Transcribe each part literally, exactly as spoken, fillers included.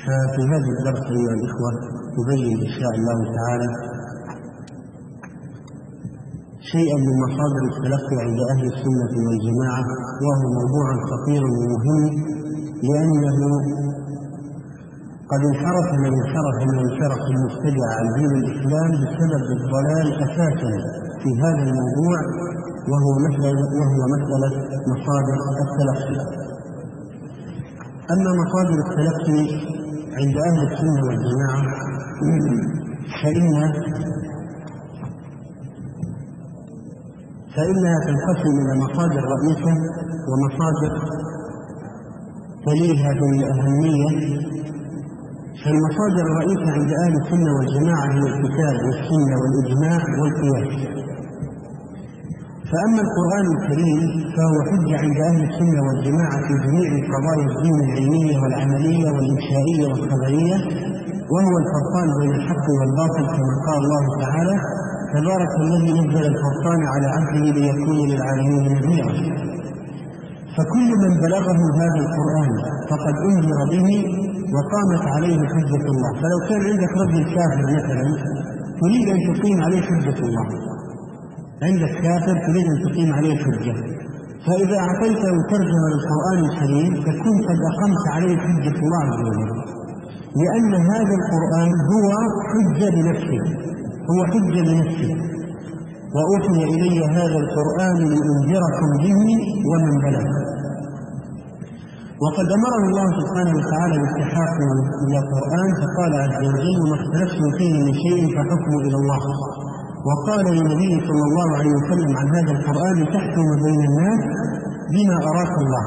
ففي هذا الدرس أيها الإخوة نبين إن شاء الله تعالى شيئا من مصادر التلقي عند أهل السنة والجماعة، وهو موضوع خطير ومهم، لأنه قد انحرف من انحرف من الفرق المبتدعة عن دين الإسلام بسبب الضلال أساسا في هذا الموضوع، وهو مسألة وهو مسألة مصادر التلقي. أما مصادر التلقي عند أهل السنة والجماعة فإن فإنها تنقسم إلى مصادر رئيسة ومصادر تليها بالأهمية. فالمصادر الرئيسة عند أهل السنة والجماعة هي الكتاب والسنة والإجماع والقياس. فأما القرآن الكريم فهو حجة عند أهل السنة والجماعة في جميع قضايا الدين العلمية والعملية والإنشائية والخبرية، وهو الفرقان بين الحق والباطل كما قال الله تعالى: تبارك الذي نزل الفرقان على عبده ليكون للعالمين نذيرا. فكل من بلغه هذا القرآن فقد أنذر به وقامت عليه حجة الله. فلو كان عندك رجل كافر مثلا تريد أن تقيم عليه حجة الله، عندك كافر تريد أن تقيم عليه حجة، فإذا أعطيته ترجمة للقرآن الكريم تكون قد أقمت عليه حجة الله عز وجل، لأن هذا القرآن هو حجة بنفسه، هو حجة بنفسه. وأوحي إلي هذا القرآن لأنذركم به ومن بلغ. وقد أمره الله سبحانه وتعالى بالالتحاق إلى القرآن، فقال عز وجل: وما اختلفتم فيه من شيء فحكمه إلى الله. وقال للنبي صلى الله عليه وسلم عن هذا القرآن: تحكم بين الناس بما أراك الله.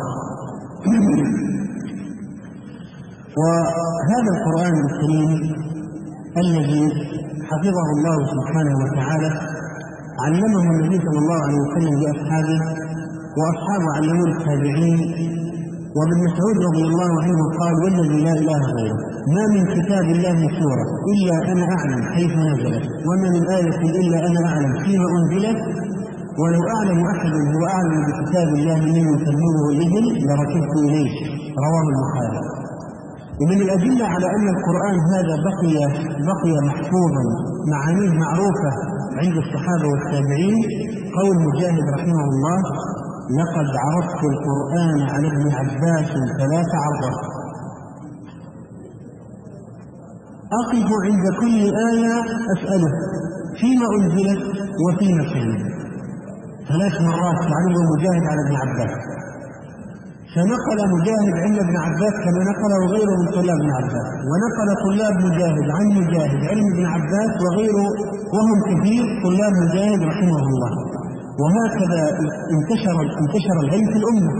وهذا القرآن الكريم الذي حفظه الله سبحانه وتعالى علمه النبي صلى الله عليه وسلم لأصحابه، وأصحابه علموه التابعين. وابن مسعود رضي الله عنه قال: والذي لا إله غيره ما من كتاب الله سورة إلا أنا أعلم حيث نزلت، وما من آية إلا أنا أعلم فيما أنزلت، ولو أعلم أحد هو أعلم بكتاب الله منه تلميذه الإذن لركبت إليه. رواه البخاري. ومن الأدلة على أن القرآن هذا بقي بقي محفوظا معانيه معروفة عند الصحابة والتابعين قول مجاهد رحمه الله: لقد عرفت القرآن على ابن عباس ثلاث عرضات، أقف عند كل آية أسأله فيما أنزلت وفيما كانت. ثلاث مرات تعلم مجاهد على ابن عباس، فنقل مجاهد عن ابن عباس كما نقله غيره من طلاب ابن عباس، ونقل طلاب مجاهد عن مجاهد علم ابن عباس وغيره، وهم كثير طلاب مجاهد رحمه الله. وهكذا انتشر انتشر العلم في الأمة.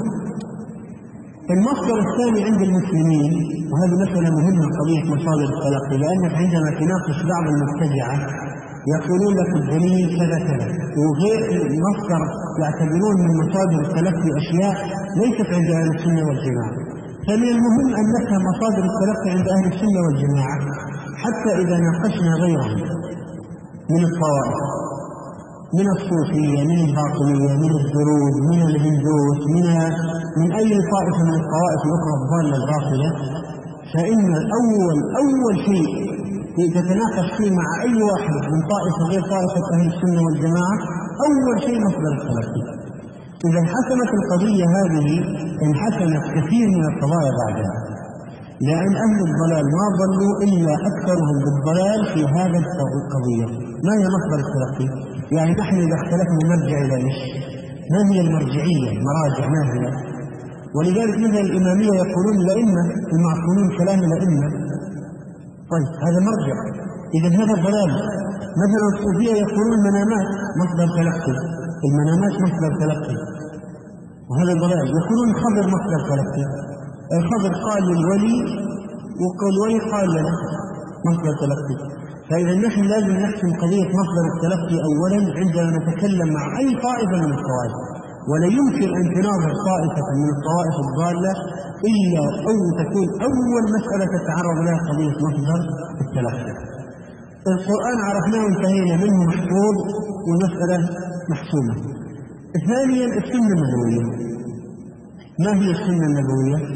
المصدر الثاني عند المسلمين، وهذه مسألة مهمة قضية مصادر التلقي، لأنك عندما تناقش بعض المبتدعة يقولون لك الدليل كذا كذا، وغير مصدر يعتبرون من مصادر التلقي أشياء ليست عند أهل السنة والجماعة. فمن المهم أن نفهم مصادر التلقي عند أهل السنة والجماعة حتى إذا ناقشنا غيرهم من الطوائف، من الصوفية، من الباطنية، من الدروز، من الهندوس، من من أي طائفة من الطوائف الأخرى الضالة الباطلة، فإن أول أول شيء تتناقش فيه مع أي واحد من طائفة غير طائفة أهل السنة والجماعة أول شيء مصدر التلقي. إذا انحسمت القضية هذه انحسمت كثير من القضايا بعدها، لأن أهل الضلال ما ضلوا إلا أكثرهم بالضلال في هذا القضية. ما هي مصدر التلقي؟ يعني نحن إذا اختلفنا نرجع إلى إيش؟ ما هي المرجعية؟ مراجع ما هي؟ ولذلك مثل الإمامية يقولون الأئمة المعصومين كلام الأئمة. طيب هذا مرجع، إذا هذا ضلال. مثلا الصوفية يقولون المنامات مصدر تلقي، المنامات مصدر تلقي، وهذا ضلال. يقولون الخبر مصدر تلقي، الخبر قال للولي والولي قال لنا مصدر تلقي. فإذا نحن لازم نحسم قضية مصدر التلقي أولا عندما نتكلم مع أي طائفة من الطوائف، ولا يمكن أن تناظر طائفة من الطوائف الضالة إلا أو تكون أول مسألة تتعرض لها قضية مصدر التلقي. القرآن عرفناه وانتهينا منه محفوظ والمسألة محسومة. ثانيا السنة النبوية. ما هي السنة النبوية؟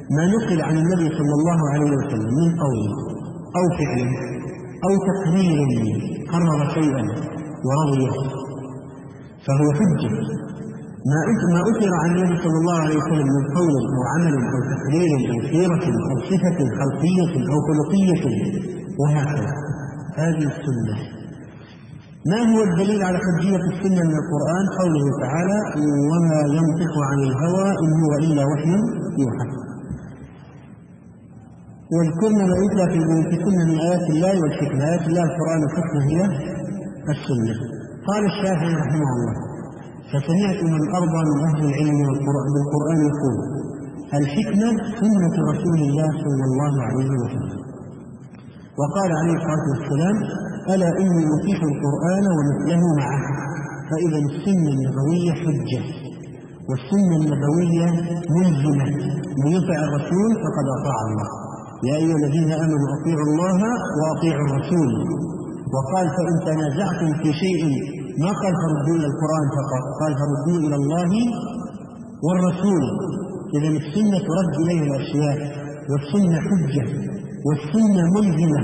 ما نقل عن النبي صلى الله عليه وسلم من قول أو فعل أو تقرير قرر شيئا ورضيه فهو حجة. ما أثر عن النبي صلى الله عليه وسلم من قول أو عمل أو تقرير أو سيرة أو صفة خلقية أو خلقية وهكذا، هذه السنة. ما هو الدليل على حجية السنة من القرآن؟ قوله تعالى: وما ينطق عن الهوى إن هو إلا وحي يوحى. واذكرن ما يتلى في بيوتكن من آيات الله والحكمة. آيات الله القرآن والحكمة هي السنة. قال الشافعي رحمه الله: فسمعت من أرضى من أهل العلم بالقرآن يقول: الحكمة سنة رسول الله صلى الله عليه وسلم. وقال عليه الصلاة والسلام: ألا إني أتيح القرآن ومثله معه. فإذا السنة النبوية حجة، والسنة النبوية ملزمة، من يطع الرسول فقد أطاع الله. يا أيها الذين آمنوا أطيعوا الله وأطيعوا الرسول. وقال: فإن تنازعتم في شيء، ما قال فردوا إلى القرآن فقط، قال فردوا إلى الله والرسول. إذا السنة ترد إليه الأشياء، والسنة حجة، والسنة ملزمة.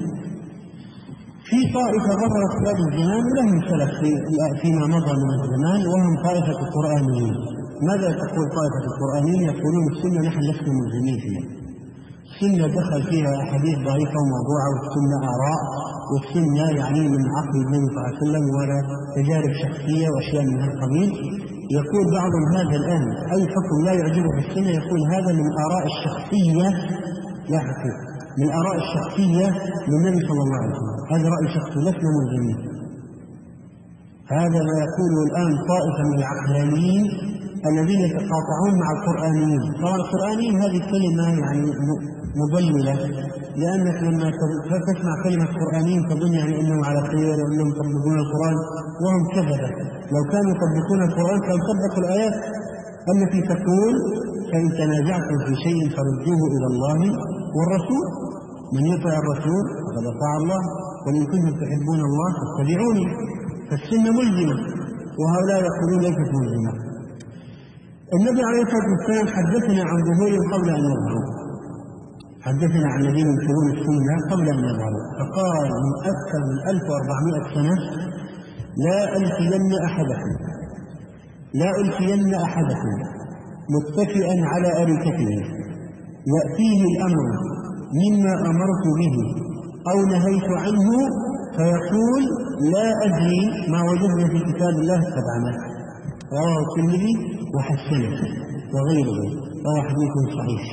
في طائفة ظهرت في هذا الزمان ولهم سلف فيما مضى من الزمان، وهم طائفة القرآنيين. ماذا تقول طائفة القرآنيين؟ يقولون السنة نحن لسنا ملزمين فيها، السنة دخل فيها أحاديث ضعيفة وموضوعة، والسنة آراء، والسنة يعني من عقل النبي صلى الله عليه وسلم ولا تجارب شخصية وأشياء من هذا القبيل. يقول بعضهم هذا الآن أي حكم لا يعجبه في السنة يقول هذا من آراء الشخصية، لا حقيقة، من آراء الشخصية للنبي صلى الله عليه وسلم، هذا رأي شخصي لسنا ملزمين. هذا ما يقوله الآن طائفة من العقلانيين الذين يتقاطعون مع القرآنيين. طبعا القرآنيين هذه كلمة يعني مضللة، لأنك لما تسمع كلمة قرآنيين تظن يعني أنهم على خير وأنهم يطبقون القرآن، وهم كذبة. لو كانوا يطبقون القرآن كانوا طبقوا الآيات التي تقول: فإن تنازعتم في شيء فردوه إلى الله والرسول، من يطع الرسول فقد أطاع الله، وإن كنتم تحبون الله فاتبعوني. فالسنة ملزمة، وهؤلاء يقولون ليست ملزمة. النبي عليه الصلاة والسلام حدثنا عن ظهورهم قبل أن يظهروا، حدثنا عن الذين ينكرون السنة قبل أن يظهروا، فقال من أكثر من ألف وأربعمائة سنة: لا ألفين أحدكم لا ألفين أحدكم متكئا على أريكته يأتيه الأمر مما أمرت به أو نهيت عنه فيقول: لا أدري ما وجدنا في كتاب الله اتبعناه. رواه الترمذي وحسنه وغيره، وهو حديث صحيح.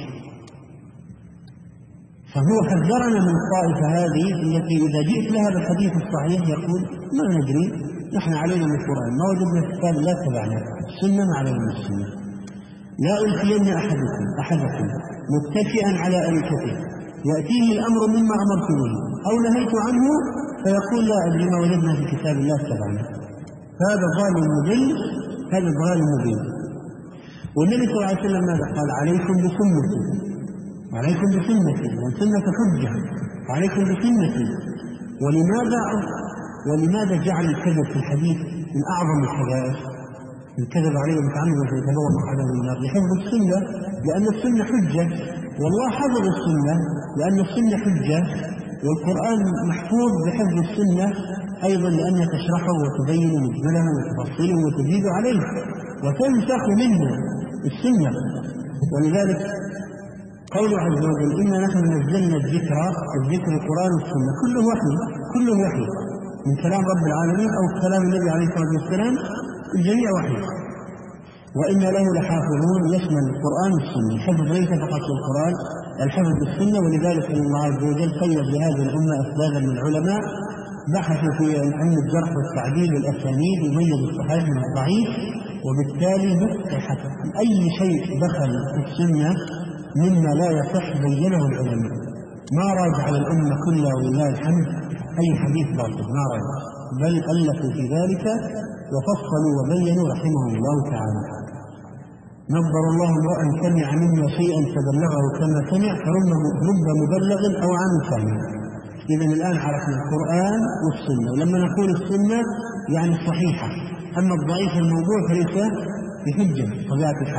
فهو حذرنا من الطائفة هذه التي إذا جئت لها بالحديث الصحيح يقول: ما ندري، نحن علينا من القرآن، ما وجدنا في كتاب الله اتبعناه، السنة ما علينا من السنة. لا ألفين أحدكم أحدكم متكئا على أريكته يأتيه الأمر مما أمرت به أو نهيت عنه فيقول: لا أدري ما وجدنا في كتاب الله اتبعناه. هذا ضال مبين، هذا ضال مبين. والنبي صلى الله عليه وسلم ماذا قال؟ عليكم بسنتي، عليكم بسنتي، والسنة حجة، عليكم بسنتي. ولماذا ولماذا جعل الكذب في الحديث من أعظم الكبائر؟ الكذب عليه متعمدا فيتبوأ مقعده من النار، لحفظ السنة، لأن السنة حجة، والله حفظ السنة لأن السنة حجة، والقرآن محفوظ بحفظ السنة أيضا لأنها تشرحه وتبين مجمله وتفصيله وتزيد عليه وتنسخ منه السنة. ولذلك قول عز وجل: إنا نحن نزلنا الذكر، الذكر القرآن والسنة، كله وحي، كله وحي من كلام رب العالمين أو كلام النبي عليه الصلاة والسلام، الجميع وحي. وإنا له لحافظون، يشمل القرآن والسنة، الحفظ ليس فقط للقرآن، الحفظ بالسنة. ولذلك الله عز وجل قيد لهذه الأمة أسبابا من العلماء بحثوا في علم الجرح والتعديل والأسانيد وميزوا الصحيح من الضعيف، وبالتالي نصحت أي شيء دخل في السنة مما لا يصح بينه العلماء، ما راجع على الأمة كلها ولله الحمد أي حديث باطل، ما راجع، بل ألفوا في ذلك وفصلوا وبينوا رحمهم الله تعالى. نظر الله امرأ سمع منا شيئا فبلغه كما سمع فرب مبلغ أو عن سامع. إذا الآن عرفنا القرآن والسنة، ولما نقول السنة يعني الصحيحة، أما الضعيف الموضوع فليس بحجة طبيعة الحال.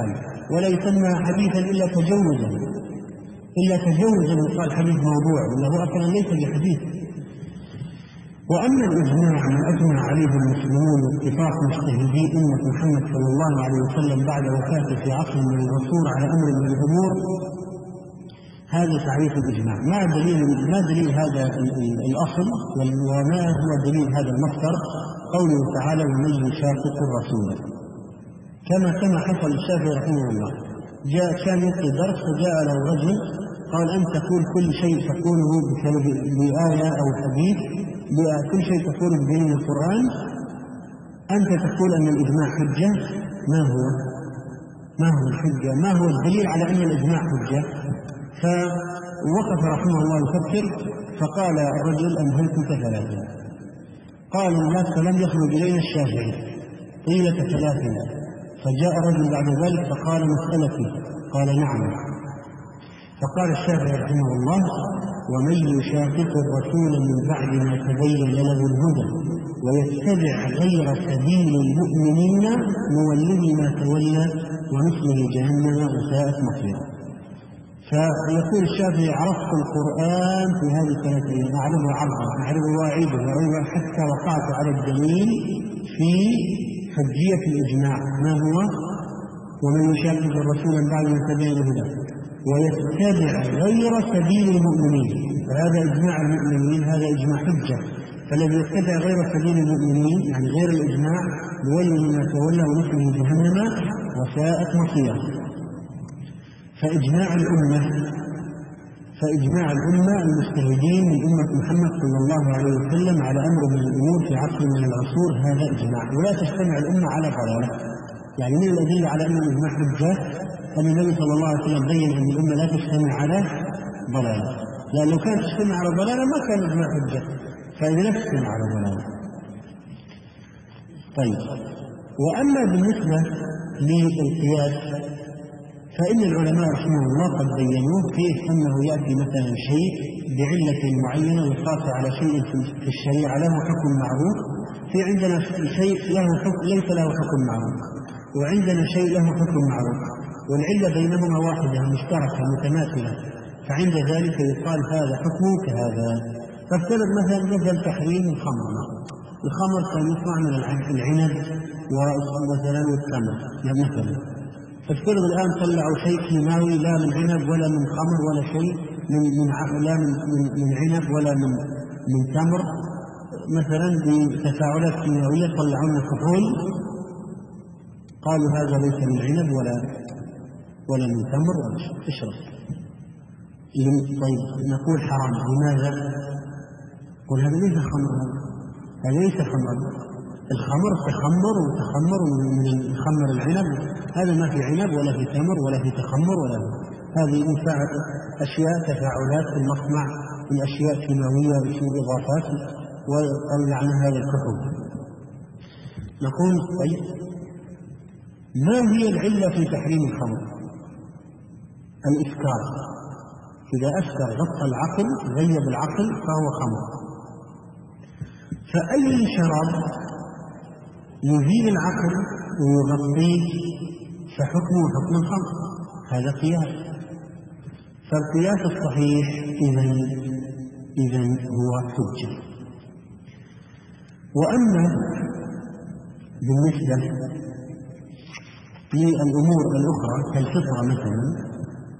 ولا يسمى حديثا إلا تجوزا إلا تجوزا يقال حديث موضوع، ولا هو أصلا ليس بحديث. وأما الإجماع ما أجمع عليه المسلمون واتفاق مجتهدي أمة محمد صلى الله عليه وسلم بعد وفاته في عصر من العصور على أمر من الأمور، هذا تعريف الإجماع. ما دليل ما دليل هذا الأصل وما هو دليل هذا المصدر؟ قوله تعالى: ومن يشاقق الرسول. كما كما حصل الشافعي رحمه الله، جاء كان يلقي درس فجاء له رجل قال: أنت تقول كل شيء تقوله بآية أو حديث، كل شيء تقوله بدليل القرآن، أنت تقول أن الإجماع حجة. ما هو ما هو الحجة؟ ما هو الدليل على أن الإجماع حجة؟ فوقف رحمه الله يفكر، فقال الرجل: أمهلتك ثلاثة. قال الناس: فلم يخرج إلينا الشافعي طيلة ثلاثة. فجاء رجل بعد ذلك فقال: مسألتي. قال: نعم. فقال الشافعي رحمه الله: ومن يشاقق الرسول من بعد ما تبين له الهدى ويتبع غير سبيل المؤمنين نوله ما تولى ونصله جهنم وساءت مصيره. فيقول الشافعي: عرفت القرآن في هذه الثلاث أيام، أعرفه عرضا، أعرفه واعيده وأعرفه حتى وقعت على الدليل في حجية الإجماع. ما هو؟ ومن يشاقق الرسول من بعد ما تبين له الهدى ويتبع غير سبيل المؤمنين، فهذا إجماع المؤمنين، هذا إجماع حجة. فالذي يتبع غير سبيل المؤمنين يعني غير الإجماع نوله ما تولى ونصله جهنم وساءت مصيره. فإجماع الأمة فإجماع الأمة المجتهدين من أمة محمد صلى الله عليه وسلم على أمر من الأمور في عصر من العصور، هذا إجماع. ولا تجتمع الأمة على ضلالة. يعني من الأدلة على أن الإجماع حجة أن النبي صلى الله عليه وسلم بين أن الأمة لا تجتمع على ضلالة، لأن لو كانت تجتمع على ضلالة ما كان الإجماع حجة، فإذا لا تجتمع على ضلالة. طيب، وأما بالنسبة للقياس فإن العلماء رحمه الله قد بينوه فيه أنه يأتي مثلا شيء بعلة معينة ويقاس على شيء في الشريعة له حكم معروف، في عندنا شيء له حكم ليس له حكم معروف، وعندنا شيء له حكم معروف، والعلة بينهما واحدة مشتركة متماثلة، فعند ذلك يقال هذا حكمه كهذا. فافترض مثلا مثل تحريم الخمر. الخمر كان يصنع من العنب ومثلا والتمر مثلا، فافترض الآن طلعوا شيء كيماوي لا من عنب ولا من خمر ولا شيء من من لا من من, من عنب ولا من من تمر، مثلا بتفاعلات كيماوية طلعوا لنا كحول، قالوا هذا ليس من عنب ولا ولا من تمر، اشرب. طيب نقول حرام، لماذا؟ قل هذا ليس خمر، هذا ليس خمر. الخمر تخمر وتخمر من خمر العنب، هذا ما في عنب ولا في تمر ولا في تخمر ولا في. هذه أشياء تفاعلات في المصنع من أشياء كيماوية وشيء إضافات، وطلعنا هذا الكحول. نقول طيب ما هي العلة في تحريم الخمر؟ الإسكار. إذا أسكر غطى العقل غيب العقل فهو خمر. فأي شراب يزيل العقل ويغطيه فحكمه حكم الخمر، هذا قياس. فالقياس الصحيح إذن إذن هو حجة. وأما بالنسبة للأمور الأخرى كالفطرة مثلا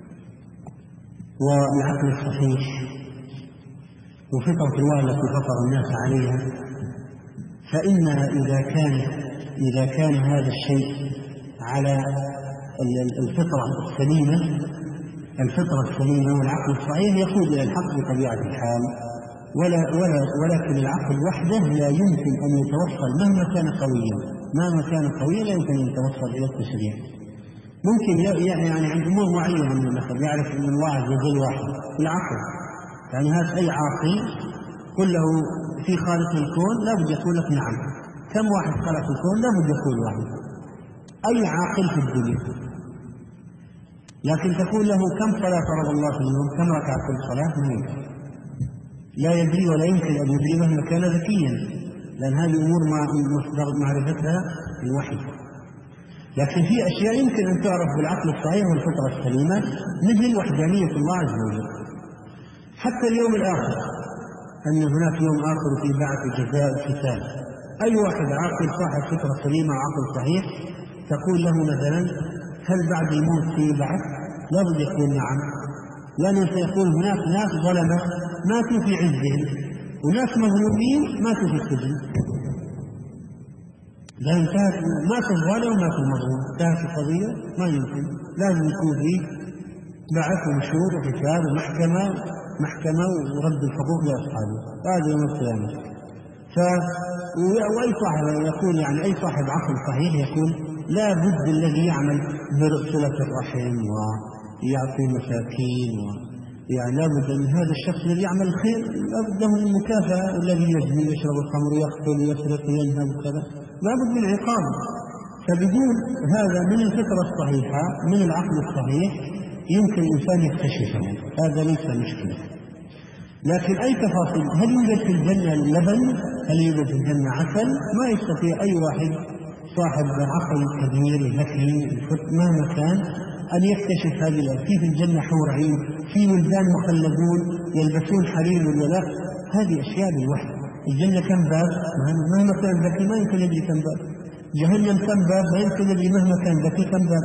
والعقل الصحيح وفطرة الله التي فطر الناس عليها، فإن إذا كان إذا كان هذا الشيء على الفطرة السليمة الفطرة السليمة والعقل الصحيح يقود إلى الحق بطبيعة الحال، ولا ولا ولكن العقل وحده لا يمكن أن يتوصل مهما كان قويا مهما كان قويا لا يمكن أن يتوصل إلى التشريع. ممكن يعني عند أمور معينة من المثل يعرف أن الله عز وجل واحد في العقل، يعني هذا أي عاقل قل له في خالق الكون لا بد يقول لك نعم. كم واحد خلق الكون؟ لا بد يقول واحد، أي عاقل في الدنيا. لكن تقول له كم صلاة فرض الله في اليوم، كم ركعة كل صلاة، ما يمكن، لا يدري ولا يمكن أن يدري مهما كان ذكيا، لأن هذه أمور ما مصدر معرفتها الوحي. لكن في أشياء يمكن أن تعرف بالعقل الصحيح والفطرة السليمة، مثل وحدانية الله عز وجل. حتى اليوم الآخر، أن هناك يوم آخر في بعث جزاء الحساب. أي واحد عاقل صاحب فطرة سليمة وعقل صحيح تقول له مثلا هل بعد الموت في بعث؟ لا بد يقول نعم، لأنه سيقول هناك ناس ظلمة ماتوا في عزهم وناس مظلومين ماتوا في السجن. لا انتهت، مات الظالم ومات المظلوم، انتهت القضية؟ ما يمكن، لازم يكون في بعث ونشور وحساب ومحكمة محكمة ورد الحقوق لأصحابه. هذا يوم القيامة. ف وأي صاحب يقول يعني أي صاحب عقل صحيح يقول لا بد الذي يعمل برسلة الرحم ويعطي مساكين و يعني لا بد أن هذا الشخص الذي يعمل الخير لا بد له من مكافأة. الذي يزني يشرب الخمر يقتل يسرق ينهب كذا لا بد من عقاب. فبدون هذا من الفطرة الصحيحة من العقل الصحيح يمكن الإنسان يكتشفه، هذا ليس مشكلة. لكن أي تفاصيل، هل يوجد في الجنة لبن؟ هل يوجد في الجنة عسل؟ ما يستطيع أي واحد صاحب عقل كبير ذكي مهما كان أن يكتشف هذه الأمور. في الجنة حور عين، في ولدان مخلدون يلبسون حرير ولا، هذه أشياء بالوحي. الجنة كم باب؟ مهما كان ذكي ما يمكن يدري كم باب. جهنم كم باب؟ ما يمكن يدري مهما كان ذكي كم باب.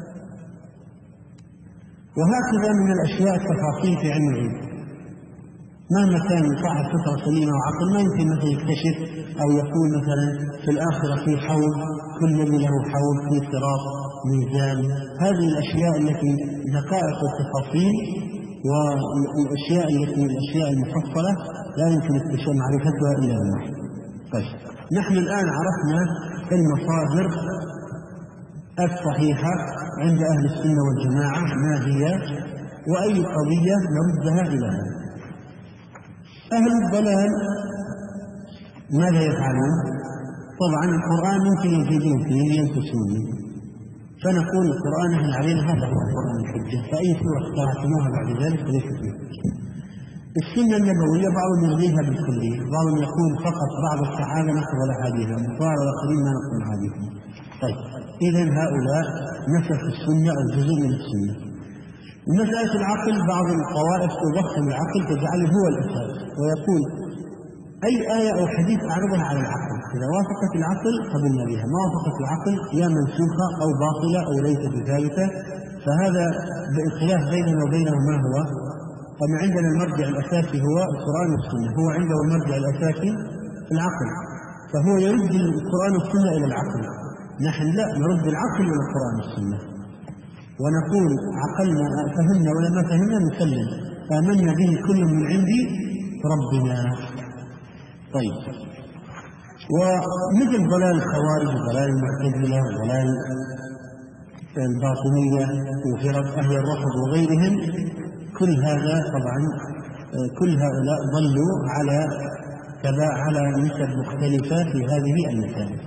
وهكذا من الأشياء التفاصيل في علم الغيب. مهما كان صاحب فطرة سليمة وعقل ما يمكن مثلا يكتشف أو يقول مثلا في الآخرة في حوض كل نبي له حوض في صراط ميزان. هذه الأشياء التي دقائق التفاصيل والأشياء التي الأشياء المفصلة لا يمكن اكتشاف معرفتها إلا بالله. طيب نحن الآن عرفنا المصادر الصحيحة عند أهل السنة والجماعة ما هي، وأي قضية نردها إلى هذا. أهل الضلال ماذا يفعلون؟ طبعا القرآن ممكن يزيدون فيه ينقصون، فنقول القرآن احنا علينا هذا هو القرآن الحجة، فأي سورة اخترعتموها بعد ذلك فليست فيه. السنة النبوية بعضهم يلغيها بالكلية، بعضهم يقول فقط بعض الصحابة نقبل أحاديثهم والآخرين ما نقبل أحاديثهم. طيب إذن هؤلاء نسخ السنة أو جزء من السنة. مسألة العقل بعض الطوائف تضخم العقل تجعله هو الأساس، ويقول أي آية أو حديث أعرضها على العقل، إذا وافقت العقل قبلنا بها، ما وافقت العقل يا منسوخة أو باطلة أو ليست بثابتة. فهذا بالخلاف بيننا وبينه ما هو؟ طبعا عندنا المرجع الأساسي هو القرآن والسنة، هو عنده المرجع الأساسي العقل، فهو يرد القرآن والسنة إلى العقل. نحن لا نرد العقل إلى القرآن والسنة، ونقول عقلنا فهمنا ولا ما فهمنا نسلم، فآمنا به كل من عندي ربنا. طيب ومثل ضلال الخوارج وضلال المعتزلة وضلال الباطنية وفرق أهل الرفض وغيرهم، كل هذا طبعا كل هؤلاء ضلوا على على نسب مختلفة في هذه المسائل.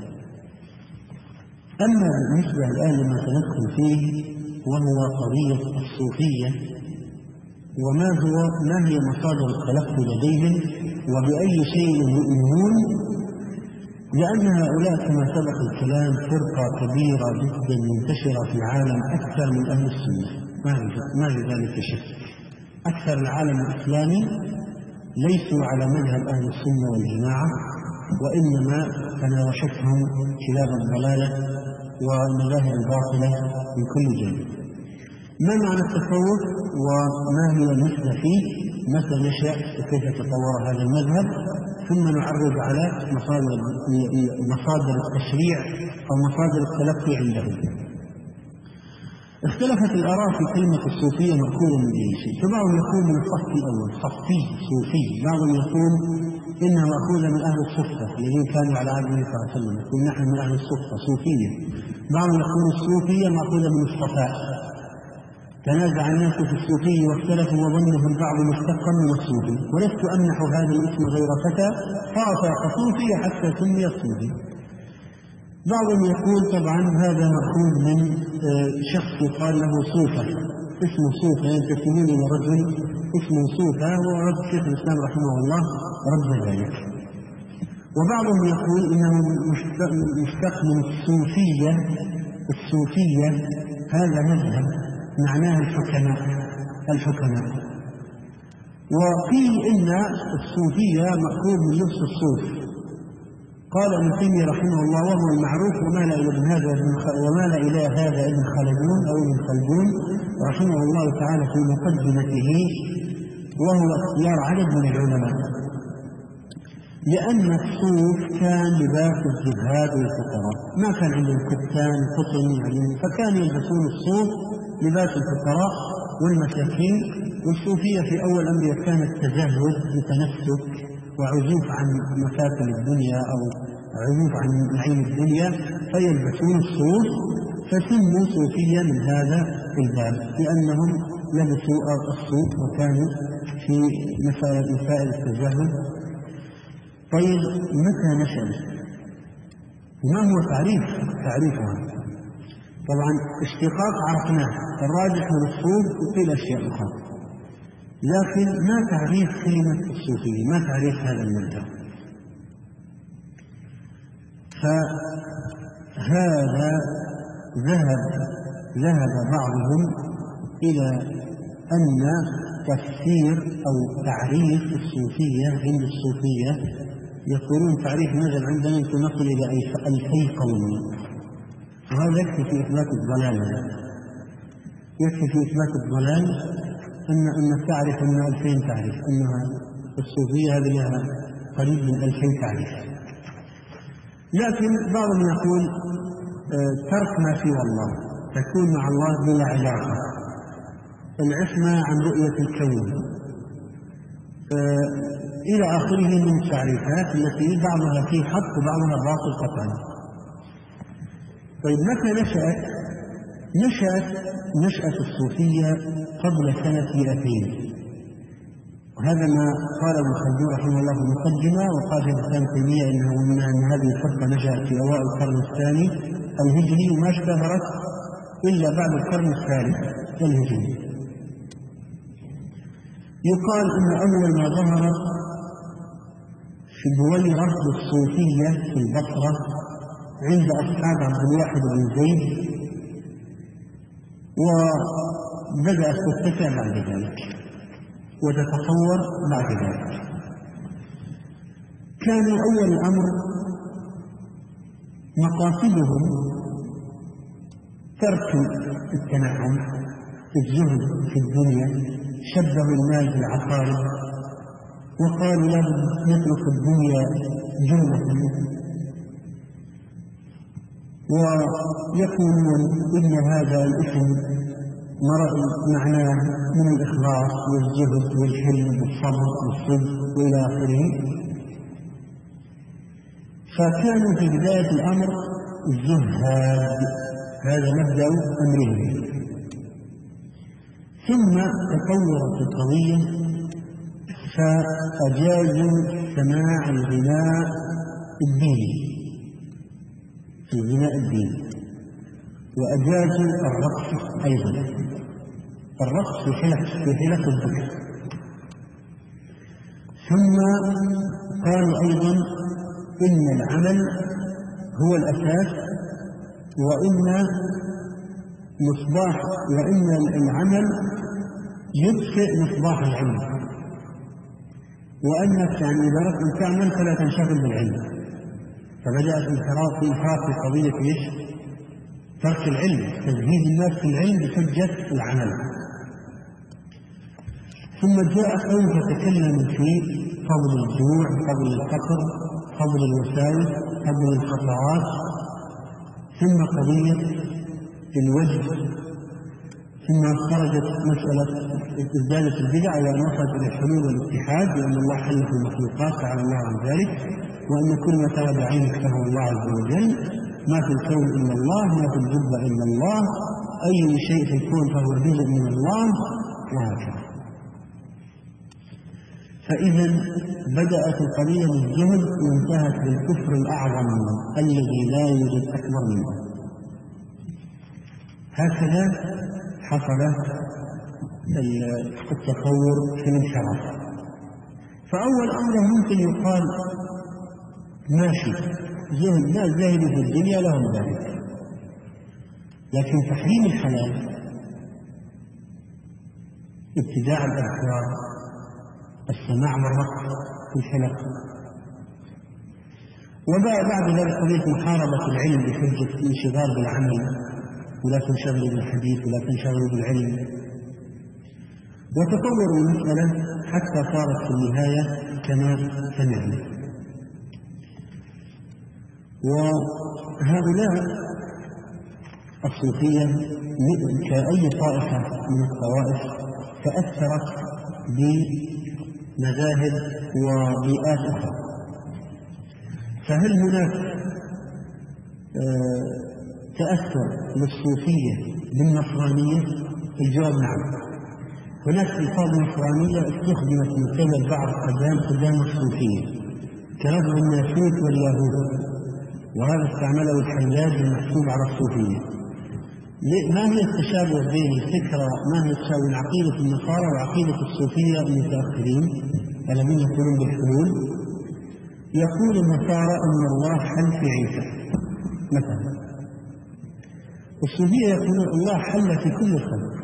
أما بالنسبة الآن لما سندخل فيه وهو قضية الصوفية، وما هو ما هي مصادر التلقي لديهم وبأي شيء يؤمنون، لأن هؤلاء كما سبق الكلام فرقة كبيرة جدا منتشرة في العالم أكثر من أهل السنة، ما في ذلك شك. أكثر العالم الإسلامي ليسوا على مذهب أهل السنة والجماعة، وإنما تناوشتهم كلاب الضلالة والمذاهب الباطلة من كل جانب. ما معنى التصوف وما هي النسبة فيه؟ متى نشأ وكيف تطور هذا المذهب؟ ثم نعرض على مصادر مصادر التشريع أو مصادر التلقي عندهم. اختلفت الآراء في كلمة الصوفية مأخوذة من أي شيء، فبعضهم يقول من الصف الأول صفي صوفي، بعضهم يقول إنها مأخوذة من أهل الصفة الذين كانوا على عهد النبي صلى الله عليه وسلم، يقول نحن من أهل الصفة صوفية. بعضهم يقول الصوفية مأخوذة من الصفاء، تنازع الناس في الصوفي واختلفوا وظنه البعض مشتقا من الصوفي، ولست أمنح هذا الاسم غير فتى فأطاق صوفي حتى سمي الصوفي. بعضهم يقول طبعا هذا مأخوذ من شخص يقال له صوفة، اسمه صوفة، ينتسبون إلى رجل اسمه صوفة، ورد شيخ الإسلام رحمه الله رد ذلك. وبعضهم يقول إنه مشتق من الصوفية الصوفية هذا مذهب معناه الحكماء الحكماء وقيل إن الصوفية مأخوذ من لبس الصوف. قال ابن تيمية رحمه الله وهو المعروف وما لا إلى هذا وما لا إلى هذا ابن خلدون أو ابن خلدون رحمه الله تعالى في مقدمته، وهو اختيار عدد من العلماء، لأن الصوف كان لباس الزهاد والفقراء، ما كان عندهم كتان قطن يعني، فكانوا يلبسون الصوف لباس الفقراء والمساكين. والصوفية في أول أمرها كانت تزهد بتنسك وعزوف عن مفاتن الدنيا أو عزوف عن نعيم الدنيا، فيلبسون الصوف، فسموا صوفية من هذا الباب لأنهم لبسوا الصوف وكانوا في مسائل التزهد. طيب متى نشأت؟ ما هو تعريف تعريفها؟ طبعا اشتقاق عرفناه، الراجح من الصوف وقيل أشياء أخرى، لكن ما تعريف كلمة الصوفية، ما تعريف هذا المبدأ؟ فهذا ذهب ذهب بعضهم إلى أن تفسير أو تعريف الصوفية عند الصوفية يقولون تعريف نزل عندنا يمكن نصل إلى ألفي قول، وهذا يكفي في إثبات الضلال، يكفي في إثبات الضلال أن أن تعرف أن ألفين تعرف أنها الصوفية هذه لها قريب من ألفين تعرف. لكن بعضهم يقول ترك ما سوى الله، تكون مع الله بلا علاقة، العصمة عن رؤية الكون إلى آخره من التعريفات التي بعضها فيه حق وبعضها باطل قطعا. طيب متى نشأت؟ نشأت نشأة الصوفية قبل سنة مئتين، وهذا ما قال ابن خلدون رحمه الله في المقدمة، وقال في الإسلام تيمية إنه أن هذه الفرقة نشأت في أوائل القرن الثاني الهجري وما اشتهرت إلا بعد القرن الثالث الهجري. يقال إن أول ما ظهرت في بويرة للصوفية في البصرة عند أصحاب عبد الواحد بن زيد، وبدأت تتسع بعد ذلك وتتطور بعد ذلك. كان أول الأمر مقاصدهم ترك التنعم، الزهد في الدنيا، شبهوا المال بالعقارب وقالوا لابد نترك الدنيا جنة، ويقولون إن هذا الاسم معناه من الإخلاص والزهد والحلم والصبر والصدق وإلى آخره. فكانوا في بداية الأمر الزهاد، هذا مبدأ أمرهم. ثم تطورت القضية فأجازوا سماع الغناء الديني، الغناء الديني، وأجازوا الرقص أيضا، الرقص في حلق في حلق الذكر. ثم قالوا أيضا إن العمل هو الأساس، وإن مصباح وإن العمل يطفئ مصباح العلم، وأنك يعني إذا أردت أن تعمل فلا تنشغل بالعلم. فبدأت انحراف في انحراف في قضية ايش؟ ترك العلم، تزهيد الناس في العلم بحجة العمل. ثم جاء قوم فتكلموا في فضل الجوع، فضل الفقر، فضل الوساوس، فضل الخطرات، ثم قضية الوجه، ثم خرجت مسألة ازدادت البدع وأن وصلت إلى الحلول والاتحاد، لأن الله حل في المخلوقات تعالى الله عن ذلك، وأن كل ما ترى بعينك فهو الله عز وجل، ما في الكون إلا الله، ما في الجبة إلا الله، أي شيء في الكون فهو جزء من الله، وهكذا. فإذا بدأت القضية بالزهد وانتهت بالكفر الأعظم الذي لا يوجد أكبر منه. هكذا حصل التطور في الانحراف. فأول أمر ممكن يقال ماشي زهد، لا زاهد في الدنيا لهم ذلك، لكن تحريم الحلال ابتداع الأذكار، السماع والرقص في الحلق. وبعد ذلك قضية محاربة العلم بحجة الانشغال بالعمل، ولا تنشغلوا بالحديث ولا تنشغلوا بالعلم، وتطور المسألة حتى صارت في النهاية كما سمعنا. وهؤلاء الصوفية كأي طائفة من الطوائف تأثرت بمذاهب وبيئات أخرى. فهل هناك تأثر للصوفية بالنصرانية؟ الجواب نعم. هناك ألفاظ نصرانية استخدمت من قبل بعض قدام قدام الصوفية كلفظ الناسوت واليهود، وهذا استعمله الحلاج المحسوب على الصوفية. ما هي التشابه بين الفكرة ما هي التشابه بين عقيدة النصارى وعقيدة الصوفية المتأخرين الذين يقولون بالحلول؟ يقول النصارى أن الله حل في عيسى مثلا، والصوفية يقولون الله حل في كل خلق.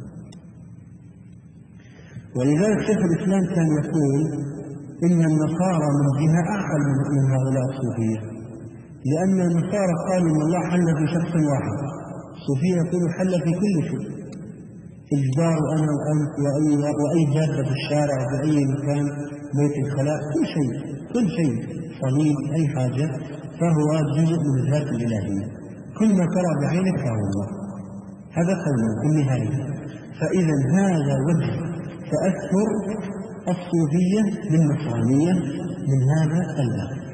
ولذلك شيخ الإسلام كان يقول إن النصارى من جهة أعقل من هؤلاء الصوفية، لأن النصارى قالوا إن الله حل في شخص واحد، الصوفية يقولوا حل في كل شيء، في الجدار وأنا وأنت وأي وأي جادة في الشارع في أي مكان، بيت الخلاء، كل شيء كل شيء صليب أي حاجة، فهو جزء من الذات الإلهية، كل ما ترى بعينك فهو الله. هذا قوله في النهاية. فإذا هذا وجه تأثر الصوفية بالنصرانية من هذا الباب.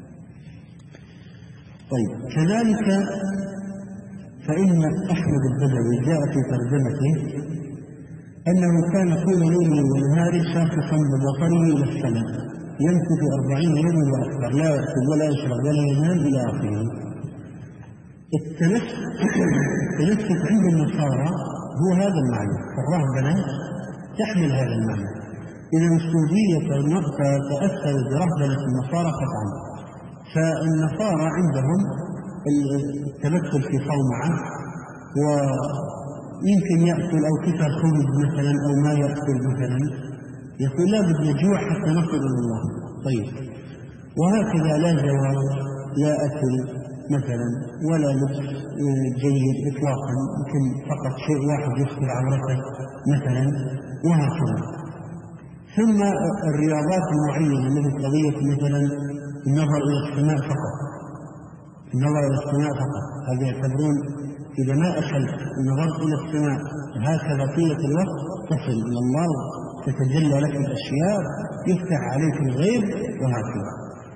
طيب كذلك فإن أحمد البدوي جاء في ترجمته أنه كان طول ليل ونهار شاخصا ببصره إلى السماء يمكث أربعين يوما وأكثر، لا يأكل ولا يشرب ولا ينام إلى آخره. التنفس عند النصارى هو هذا المعنى، الرهبنة تحمل هذا المعنى. إذا الصوفية تأثر برهبنة النصارى قطعا. فالنصارى عندهم التمثل في صومعة، ويمكن يأكل أو كسر خبز مثلا أو ما يأكل مثلا، يقول لا بد نجوع حتى نصل إلى الله. طيب وهكذا لا زواج لا أكل مثلا ولا لبس جيد إطلاقا، يمكن فقط شيء واحد يستر عورته مثلا، وهكذا. ثم الرياضات المعينة مثل قضية مثلا النظر إلى السماء فقط، النظر إلى السماء فقط، هذا يعتبرون إذا ما أكلت ونظرت إلى السماء هكذا طيلة الوقت تصل إلى الله، تتجلى لك الأشياء، يفتح عليك الغيب، وهكذا.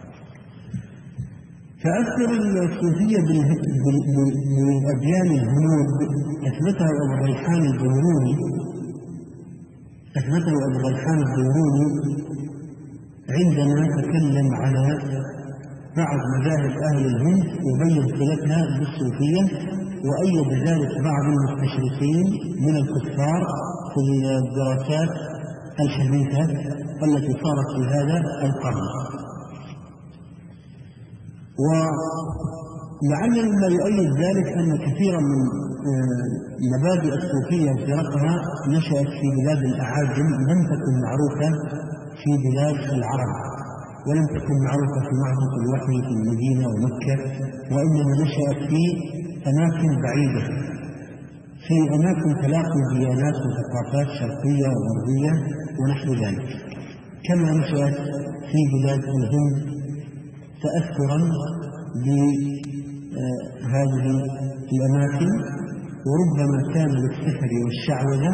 تأثر الصوفية بأديان الهنود أثبته أبو الريحان البيروني أثبته أبو الريحان البيروني عندما تكلم على بعض مذاهب أهل الهند وبين صلتها بالصوفية، وأيد ذلك بعض المستشرقين من الكفار في الدراسات الحديثة التي صارت في هذا القرن. ولعل مما يؤيد ذلك أن كثيرا من مبادئ الصوفية وفرقها نشأت في بلاد الأعاجم، لم تكن معروفة في بلاد العرب، ولم تكن معروفة في معركة الوحي في المدينة ومكة، وإنما نشأت في أماكن بعيدة، في أماكن تلاقي ديانات وثقافات شرقية وغربية ونحو ذلك، كما نشأت في بلاد الهند تأثرا بهذه الأماكن. وربما كان للسحر والشعوذة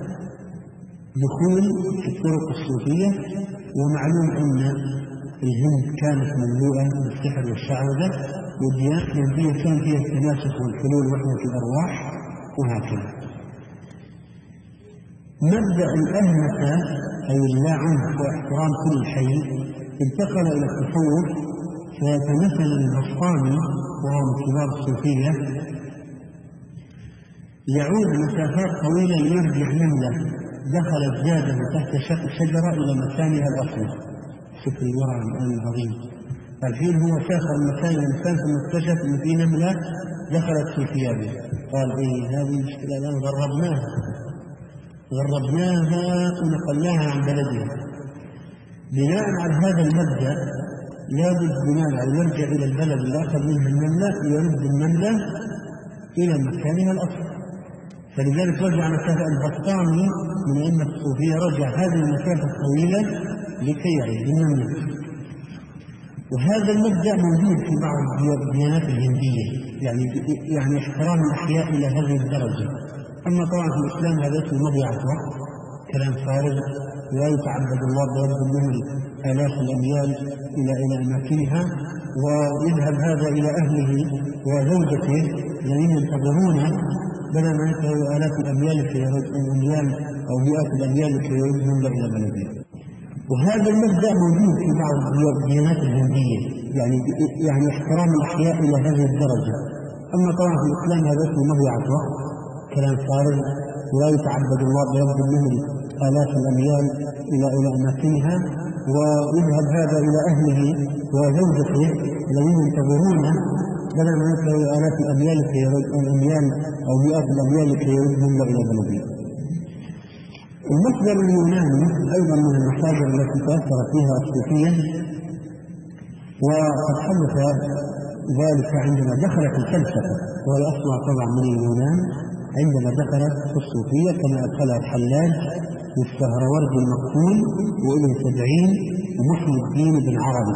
دخول في الطرق الصوفية، ومعلوم أن الهند كانت مملوءة بالسحر والشعوذة، والديانات الهندية كان فيها التناسخ والحلول وحدة الأرواح وهكذا. مبدأ الأهمة أي اللا عنف واحترام كل حي انتقل إلى التصوف. فمثل البسطامي وهو من كبار الصوفية يعود مسافات طويلة ليرجع نملة دخلت زاده تحت شجرة إلى مكانها الأصلي. شكل الورع الآن العظيم، الحين هو سافر مكان الإنسان ثم اكتشف أن في نملة دخلت في ثيابه، قال إيه هذه مشكلة الآن غربناها غربناها ونقلناها عن بلدها. بناء على هذا المبدأ لابد بناء على يرجع إلى البلد اللي أخذ منها النملة ويرد النملة إلى مكانها الأصل. فلذلك رجع مسافة البسطامي من أئمة الصوفية رجع هذه المسافة الطويلة لكي يعيد النملة. وهذا المبدأ موجود في بعض الديانات الهندية، يعني يعني احترام الأحياء إلى هذه الدرجة. أما طبعا في الإسلام هذا اسمه مضيعة وقت، كلام فارغ، لا يتعبد الله برد النمل آلاف الأميال إلى إلى أماكنها، ويذهب هذا إلى أهله وزوجته الذين ينتظرونه بدل ما يذهب آلاف الأميال في الأميال أو مئات الأميال في يردهم إلى بلده. وهذا المبدأ موجود في بعض الديانات الهندية، يعني يعني احترام الأحياء إلى هذه الدرجة. أما طبعا في الإسلام هذا اسمه مضيعة وقت، كلام فارغ، لا يتعبد الله برد النمل آلاف الأميال إلى إلى أماكنها، ويذهب هذا إلى أهله وزوجته الذين ينتظرونه بدل ما يذهب آلاف الأميال في الأميال أو مئات الأميال في يردهم إلى بلده. المصدر اليوناني أيضا من المصادر التي تأثر فيها الصوفية، وقد حدث ذلك عندما دخلت الفلسفة، وهي أصلها طبعا من اليونان، عندما دخلت الصوفية كما أدخلها الحلاج والسهروردي المقتول وابن سبعين ومحي الدين بن عربي.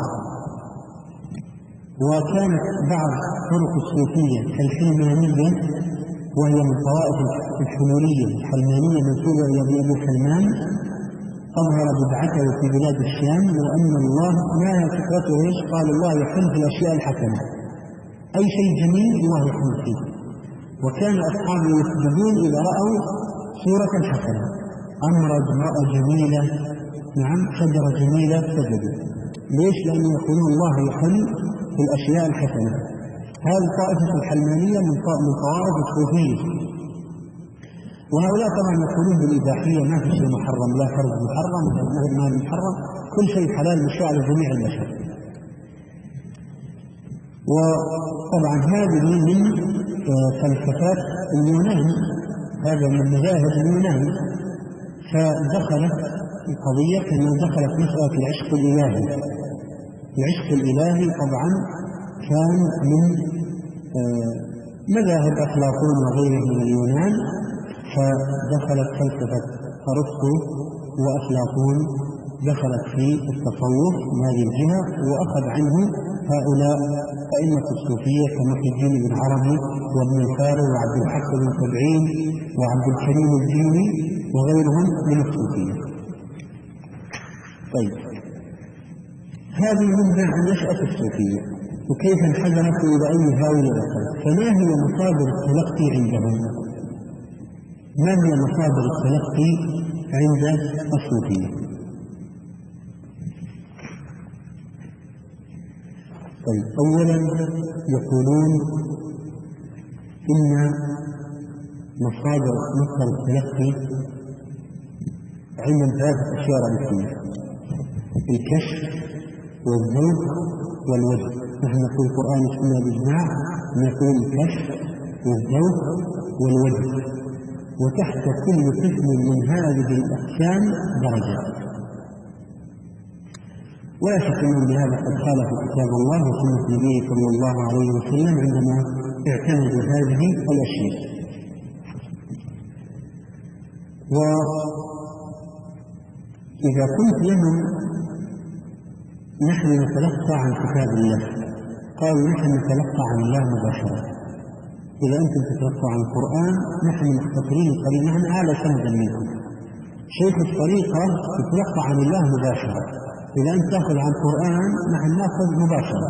وكانت بعض طرق الصوفية كالحلمانية، وهي من طوائف الحلولية الحلمانية منسوبة إلى أبي سلمان، أظهر بدعته في بلاد الشام، وأن الله ما فكرته إيش؟ قال الله يحل في الأشياء الحسنة، أي شيء جميل الله يحل فيه. وكان أصحابه يسجدون إذا رأوا صورة حسنة، أمرد امرأة جميلة، نعم شجرة جميلة سجدوا. ليش؟ لأنه يقولون الله يحل في الأشياء الحسنة. هذه طائفة الحلمانية من طوائف الصوفية، وهؤلاء طبعا يقولون بالإباحية، ما في شيء محرم، لا فرض محرم ولا مال محرم، كل شيء حلال مشاع لجميع البشر. وطبعا هذه من فلسفات اليونان، هذا من مذاهب اليونان. فدخلت القضية كما دخلت مسألة العشق الإلهي. العشق الإلهي طبعا كان من مذاهب أفلاطون وغيره من اليونان، فدخلت فلسفة أرسطو وأفلاطون دخلت في التصوف من هذه الجهة، وأخذ عنه هؤلاء أئمة الصوفية كمحي الدين بن عربي وابن الفاري وعبد الحق بن سبعين وعبد الكريم الجيني وغيرهم من الصوفية. طيب، هذه منبع عن نشأة الصوفية وكيف انحدرت إلى أي هاوية دخلت. فما هي مصادر التلقي عندهم؟ ما هي مصادر التلقي عند الصوفية؟ طيب، أولا يقولون إن مصادر مصدر التلقي عندهم ثلاثة أشياء رئيسية: الكشف والذوق والوجه. نحن نقول القرآن والسنة بالإجماع، نقول الكشف والذوق والوجه، وتحت كل قسم من هذه الأقسام درجات. ولا شك أن بهذا قد خالف كتاب الله وسنة نبيه صلى الله عليه وسلم عندما اعتمدوا هذه الأشياء. وإذا قلت لهم نحن نتلقى عن كتاب الله، قالوا نحن نتلقى عن الله مباشرة. إذا أنتم تتلقوا عن القرآن نحن مختصرين الطريق، نحن أعلى سندا منكم. شيخ الطريقة تتلقى عن الله مباشرة، إذا أنت تأخذ عن القرآن نحن نأخذ مباشرة.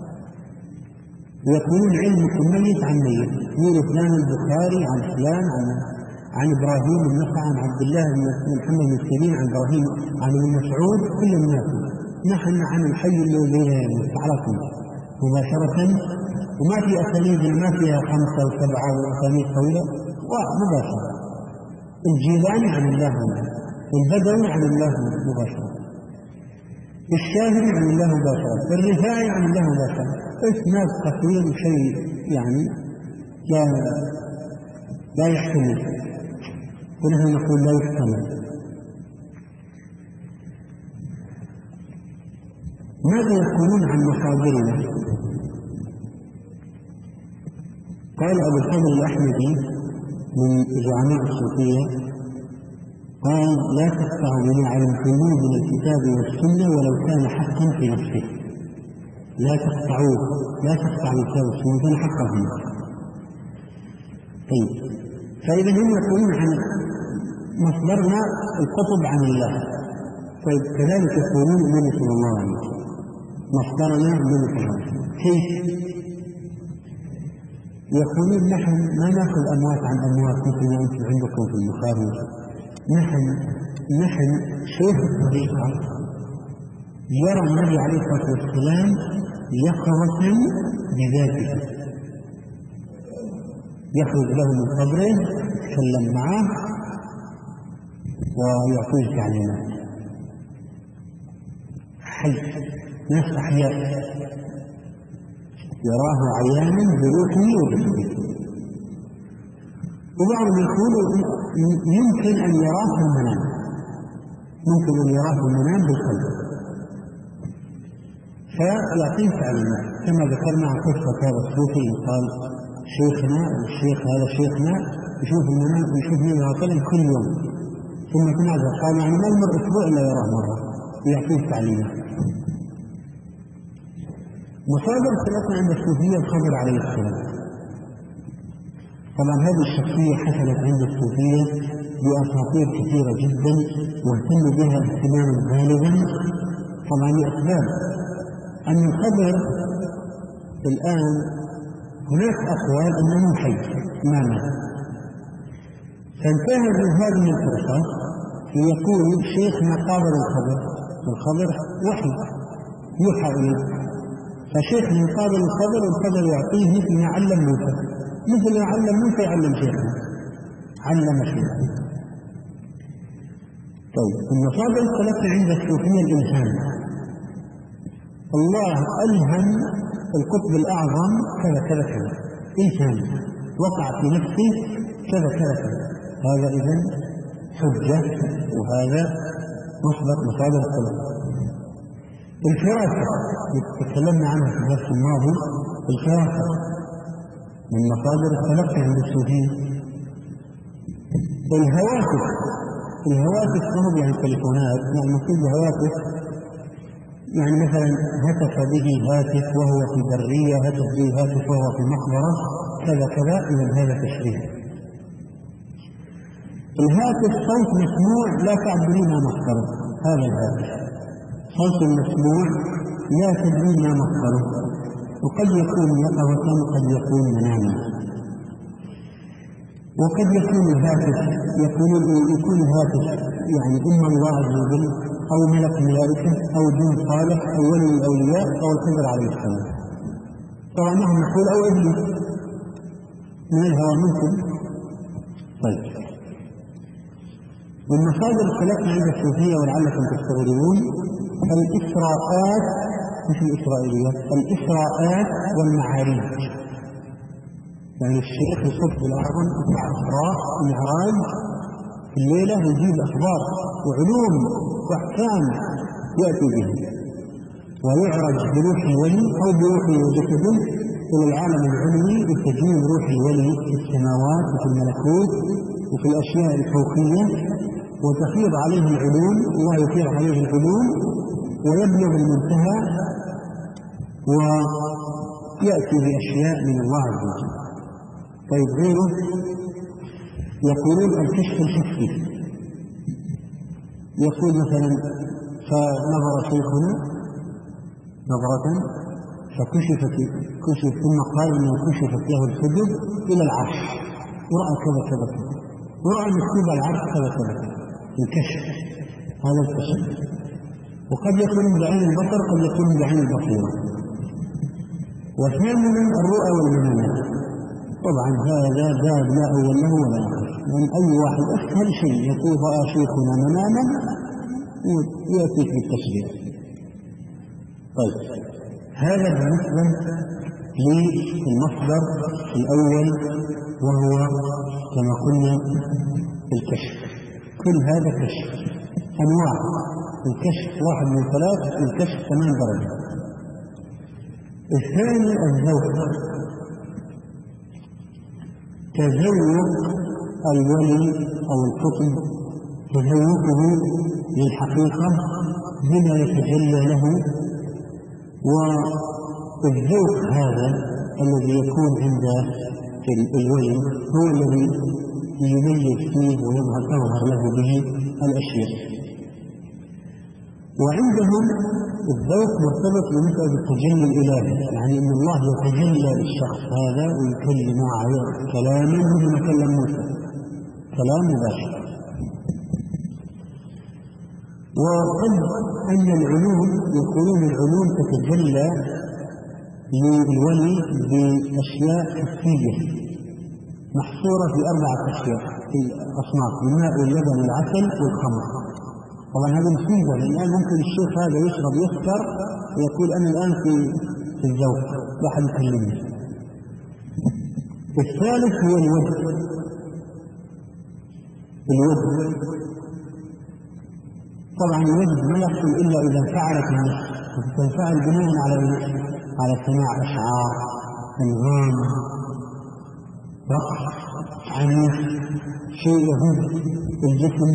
ويقولون علمكم ميت عن ميت، يقول فلان البخاري عن فلان عن عن إبراهيم النخعي عن عبد الله بن محمد بن سيرين عن إبراهيم عن ابن مسعود، كل الناس. نحن عن الحي الذي لا يموت على طول مباشرة، وما في أسانيد ما فيها خمسة وسبعة وأسانيد طويلة، ومباشرة. الجيلاني عن الله، البدوي عن الله مباشرة. الشاهد عن الله مباشرة، الرفاعي عن الله مباشرة، إسناد قصير شيء يعني لا لا يحتمل، ونحن نقول لا يحتمل. ماذا يقولون عن مصادرنا؟ قال أبو الفضل الأحمدي من زعماء الصوفية، قال: لا تقطع بما علمتموه من الكتاب والسنة ولو كان حقا في نفسه. لا تقطعوه، لا تقطعوا الكتاب والسنة كان حقا في نفسه. طيب، فإذا هم يقولون عن مصدرنا القطب عن الله. طيب، كذلك يقولون النبي صلى الله عليه وسلم مصدرنا النبي صلى الله عليه وسلم. كيف؟ يقولون نحن ما ناخذ أموات عن أموات مثل ما أنتم عندكم في المخارج. نحن نحن شيخ الطريقة يرى النبي عليه الصلاة والسلام يقظة بذاته، يخرج له من قبره يتكلم معه ويعطيه تعليمات، حي، ناس أحياء يراه عيانا بروحه وبجسده. وبعضهم يقول يمكن أن يراه في المنام، ممكن أن يراه في المنام بالقلب، فيعطيه تعليمات كما ذكرنا عن قصة هذا الصوفي قال شيخنا الشيخ هذا شيخنا يشوف المنام يشوف منه طلع كل يوم، ثم تنازل قال يعني ما يمر أسبوع إلا يراه مرة ويعطيه تعليمات. مصادر ثلاثة عند الصوفية الخضر عليه السلام. طبعا هذه الشخصية حصلت عند الصوفية بأساطير كثيرة جدا واهتموا بها اهتماما بالغا، طبعا لأسباب أن الخضر الآن هناك أقوال أنه حي ما مات، فانتهزوا هذه الفرصة ليقول شيخنا قابل الخضر، والخضر وحي يوحى إليه، فشيخ يقابل الخضر والخضر يعطيه ما علم موسى، مثل ما علم موسى يعلم شيخنا، علم شيخنا. طيب، المصادر الثلاثة عند الصوفية الإلهام. الله ألهم القطب الأعظم كذا كذا كذا، إلهام وقع في نفسه كذا كذا كذا، هذا إذن حجة، وهذا مصدر مصادر الثلاثة. الفراسة تكلمنا عنها في الدرس الماضي، الفراسة من مصادر التلقي عند الصوفية. الهواتف، الهواتف قرب يعني التليفونات، يعني نقول هواتف يعني مثلا هتف به هاتف وهو في برية، هتف به هاتف وهو في مقبرة كذا كذا، إذا هذا تشريع. الهاتف صوت مسموع لا تعبرين ما مصدره، هذا الهاتف صوت مسموع لا تدري ما مصدره، وقد يكون يقظة وقد يكون مناما، وقد يكون الهاتف يكون يكون الهاتف يعني إما الله عز وجل أو ملك الملائكة أو دين صالح أو ولي الأولياء أو الخضر عليه السلام. طبعا نحن نقول أو إبليس من الهوى ممكن. طيب، من مصادر الثلاثة عند الصوفية ولعلكم تستغربون الإسراءات، مش الإسرائيليات، الإسراءات والمعاريج. يعني الشيخ القطب الأعظم يطلع إسراء ومعراج في الليلة يجيب أخبار وعلوم وأحكام يأتي به، ويعرج بروح الولي أو بروح وجسده إلى العالم العلوي بتجيب روح الولي في السماوات وفي الملكوت وفي الأشياء الفوقية، وتفيض عليه العلوم، الله يفيض عليه العلوم ويبلغ المنتهى ويأتي بأشياء من الله عز وجل. طيب، غيره يقولون الكشف الحسي، يقول مثلا فنظر شيخنا نظرة فكشفت كشف ثم قال انه كشفت له الحجب الى العرش ورأى كذا كذا كذا، ورأى مكتوب على العرش كذا كذا كذا، الكشف هذا الكشف. وقد يكون بعين البصر، قد يكون بعين البصيرة. وثامنا الرؤى والمنامات. طبعا هذا باب لا أول له ولا آخر، لأن أي واحد أسهل شيء يقول رأى شيخنا مناما يأتيك بالتشريع. طيب هذا بالنسبة للمصدر الأول وهو كما قلنا الكشف. كل هذا كشف، أنواع الكشف واحد من ثلاث، الكشف ثمان درجات. الثاني الذوق، تذوق الولي أو القطب، تذوقه للحقيقة بما يتجلى له. والذوق هذا الذي يكون عند الولي هو الذي يميز فيه ويظهر تظهر له به الأشياء. وعندهم الذوق مرتبط بمسألة التجلي الإلهي، يعني أن الله يتجلى للشخص هذا ويكلم كلاما مثل ما كلم موسى، كلام مباشر. وقد أن العلوم يقولون العلوم تتجلى للولي بأشياء حسية محصورة في أربعة أشياء في أصناف: الماء واللبن والعسل والخمر. طبعا هذه مصيبة، لأن الآن ممكن الشيخ هذا يشرب يسكر ويقول أنا الآن في في الذوق، لا أحد يكلمني. الثالث هو الوجه. الوجه طبعا الوجه ما يحصل إلا إذا انفعلت النفس، وتنفعل بناء على على سماع أشعار، أنغام، رقص، عنيف، شيء يهز الجسم.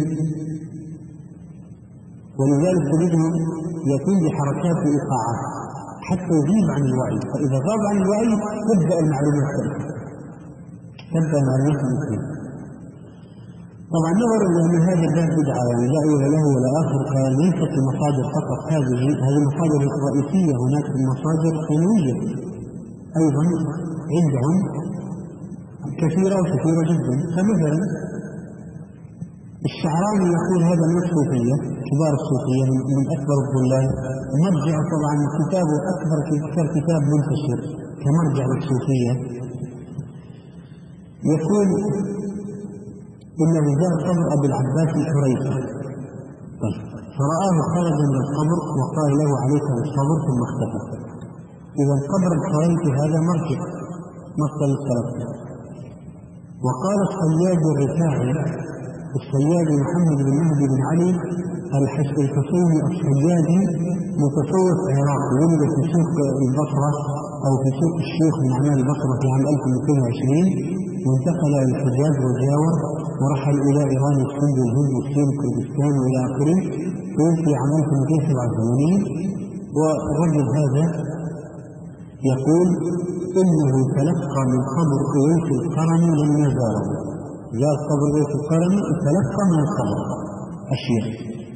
ولذلك تجدهم يكون بحركات وإيقاعات حتى يغيب عن الوعي، فإذا غاب عن الوعي تبدأ المعلومات تأتي، تبدأ المعلومات تأتي. طبعا نظر إلى أن هذا الباب بدعة، يعني لا أول له ولا آخر، قال ليست المصادر فقط هذه، هذه المصادر الرئيسية، هناك المصادر ثانوية أيضا عندهم كثيرة وكثيرة جدا. فمثلا الشعراني يقول هذا من الصوفية، كبار الصوفية من أكبر الضلال، مرجع طبعا كتابه أكبر كتاب منتشر كمرجع للصوفية. يقول إنه زار قبر أبي العباس الحريثي، فرآه خرج من القبر وقال له عليك بالصبر، ثم اختفى. إذا قبر الحريثي هذا مرجع مصدر السلف. وقال الصياد الرفاعي، الصياد محمد بن مهدي بن علي الحسيني الصيادي، متصوف عراقي، ولد في سوق البصرة أو في سوق الشيخ من أعمال البصرة في عام ألف ومئتين وعشرين، وانتقل إلى الحجاز وجاور ورحل إلى إيران والسند والهند والصين وكردستان وإلى آخره، توفي عام ألف ومئتين وسبعة وثمانين. والرجل هذا يقول إنه تلقى من قبر أويس القرني لما زاره، زار قبر أويس القرني تلقى من القبر أشياء.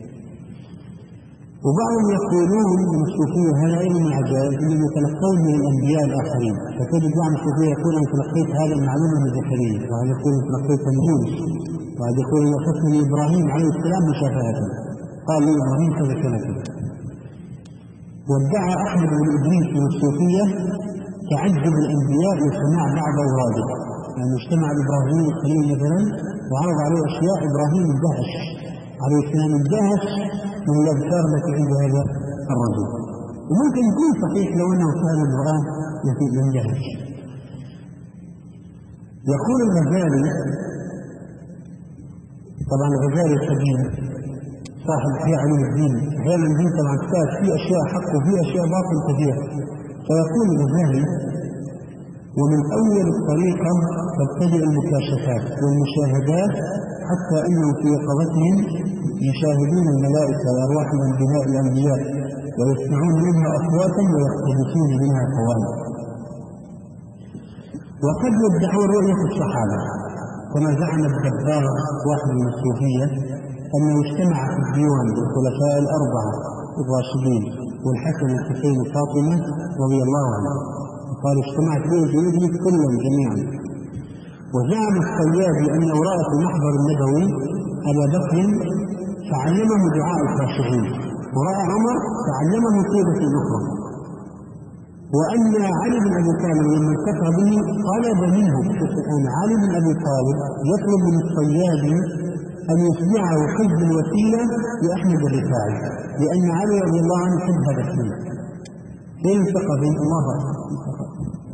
وبعضهم يقولون من الصوفية، هذا أيضا من العجائب، أنهم يتلقون من الأنبياء الآخرين. فتجد بعض الصوفية يقول أنا تلقيت هذا المعلومة من زكريا، وهذا يقول أنا تلقيت من يونس، وهذا يقول أنا أخذت إبراهيم عليه السلام مشافهة، قال لي إبراهيم كذا كذا. وادعى أحمد بن إدريس من الصوفية تعجب الأنبياء لسماع بعض أوراده، يعني اجتمع إبراهيم الخليل مثلا وعرض عليه أشياء، إبراهيم اندهش عليه السلام، اندهش من الأذكار التي عند هذا الرجل. وممكن يكون صحيح لو أنه كان القرآن يندهش. يقول الغزالي، طبعا الغزالي القديم صاحب إحياء علوم الدين، إحياء علوم الدين طبعا كتاب فيه أشياء حق وفيه أشياء باطل كثيرة. فيقول الغزالي: ومن أول الطريقة تبتدئ المكاشفات والمشاهدات، حتى أنهم في يقظتهم يشاهدون الملائكة وأرواح الأنبياء الأنبياء ويسمعون منها أصواتا ويقتبسون منها فوائد. وقد يدعون رؤية الصحابة كما زعم الدبار واحد من الصوفية أنه اجتمع في الديوان بالخلفاء الأربعة الراشدين والحسن والحسين وفاطمة رضي الله عنهم، قال اجتمعت به جنود كلهم جميعا. وزعم الصيادي أنه رأى في المحضر النبوي أبا بكر فعلمه دعاء الخاشعين، ورأى عمر فعلمه سيرة الأخرى، وأن علي بن أبي طالب لما التقى به طلب منه، أن علي بن أبي طالب يطلب من الصيادي أن يسمعه حزب الوسيلة لأحمد الرفاعي، لأن علي رضي الله عنه حب هذا الشيء، فين التقى بين الله أكبر.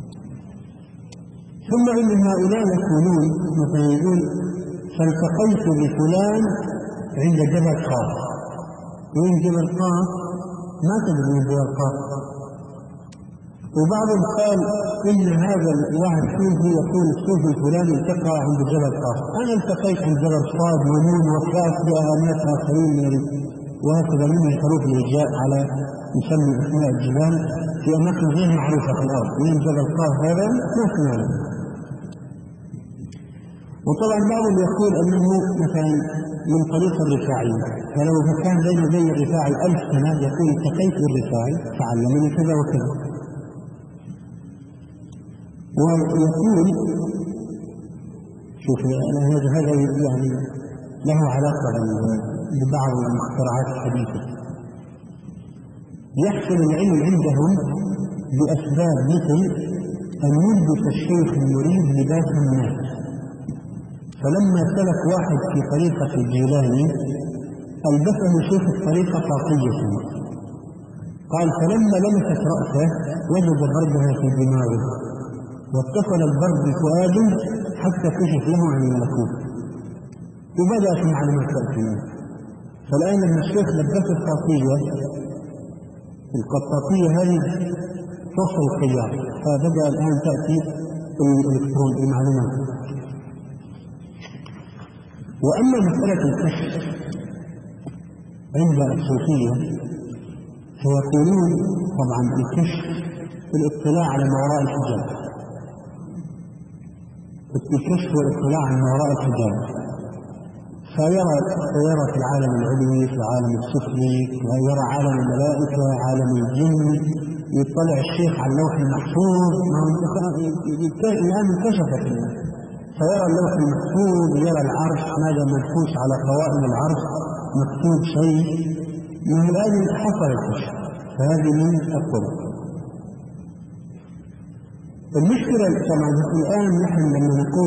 ثم إن هؤلاء يقولون مثلا يقول فالتقيت بفلان عند جبل قاف. وين جبل قاف؟ ما تدري من جبل قاف. وبعضهم قال إن هذا الواحد صوفي يقول الصوفي الفلاني التقى عند جبل قاف. أنا التقيت عند جبل صاد ونون وكاف بآلات آخرين من وهكذا من الحروف الهجاء على يسمي أسماء الجبال في أماكن غير معروفة في الأرض. من جبل قاف هذا ما سمعنا. وطبعا بعضهم يقول أنه مثلا من طريق الرفاعي، فلو كان بين وبين الرفاعي ألف سنة يقول التقيت بالرفاعي فعلمني كذا وكذا. ويقول شوف هذا هذا يعني له علاقة ببعض المخترعات الحديثة. يحصل العلم عندهم بأسباب مثل أن يلبس الشيخ المريد لباس الناس. فلما سلك واحد في طريقة الجيلاني ألبسه شيخ الطريقة طاقية. قال فلما لمست رأسه وجد بردها في دماغه واتصل البرد بفؤاده حتى كشف له عن الملكوت وبدأت المعلومات تأتي. فالآن لما الشيخ لبس الطاقية القطاطية هذه تفصل الخيار، فبدأ الآن تأتي الإلكترون المعلومات. وأما مسألة الكشف عند الصوفية فيقولون طبعا الكشف الاطلاع على ما وراء الحجاب. الكشف والاطلاع على ما وراء الحجاب، فيرى يرى في العالم العلوي في العالم السفلي، ويرى عالم الملائكة عالم الجن. يطلع الشيخ على اللوح المحفوظ الآن انكشفت، فيرى اللوح المحفوظ، يرى العرش ماذا منفوش على قوائم العرش مكتوب شيء من الآن حصل الكشف. فهذه من الطرق. المشكلة طبعا الآن نحن لما نقول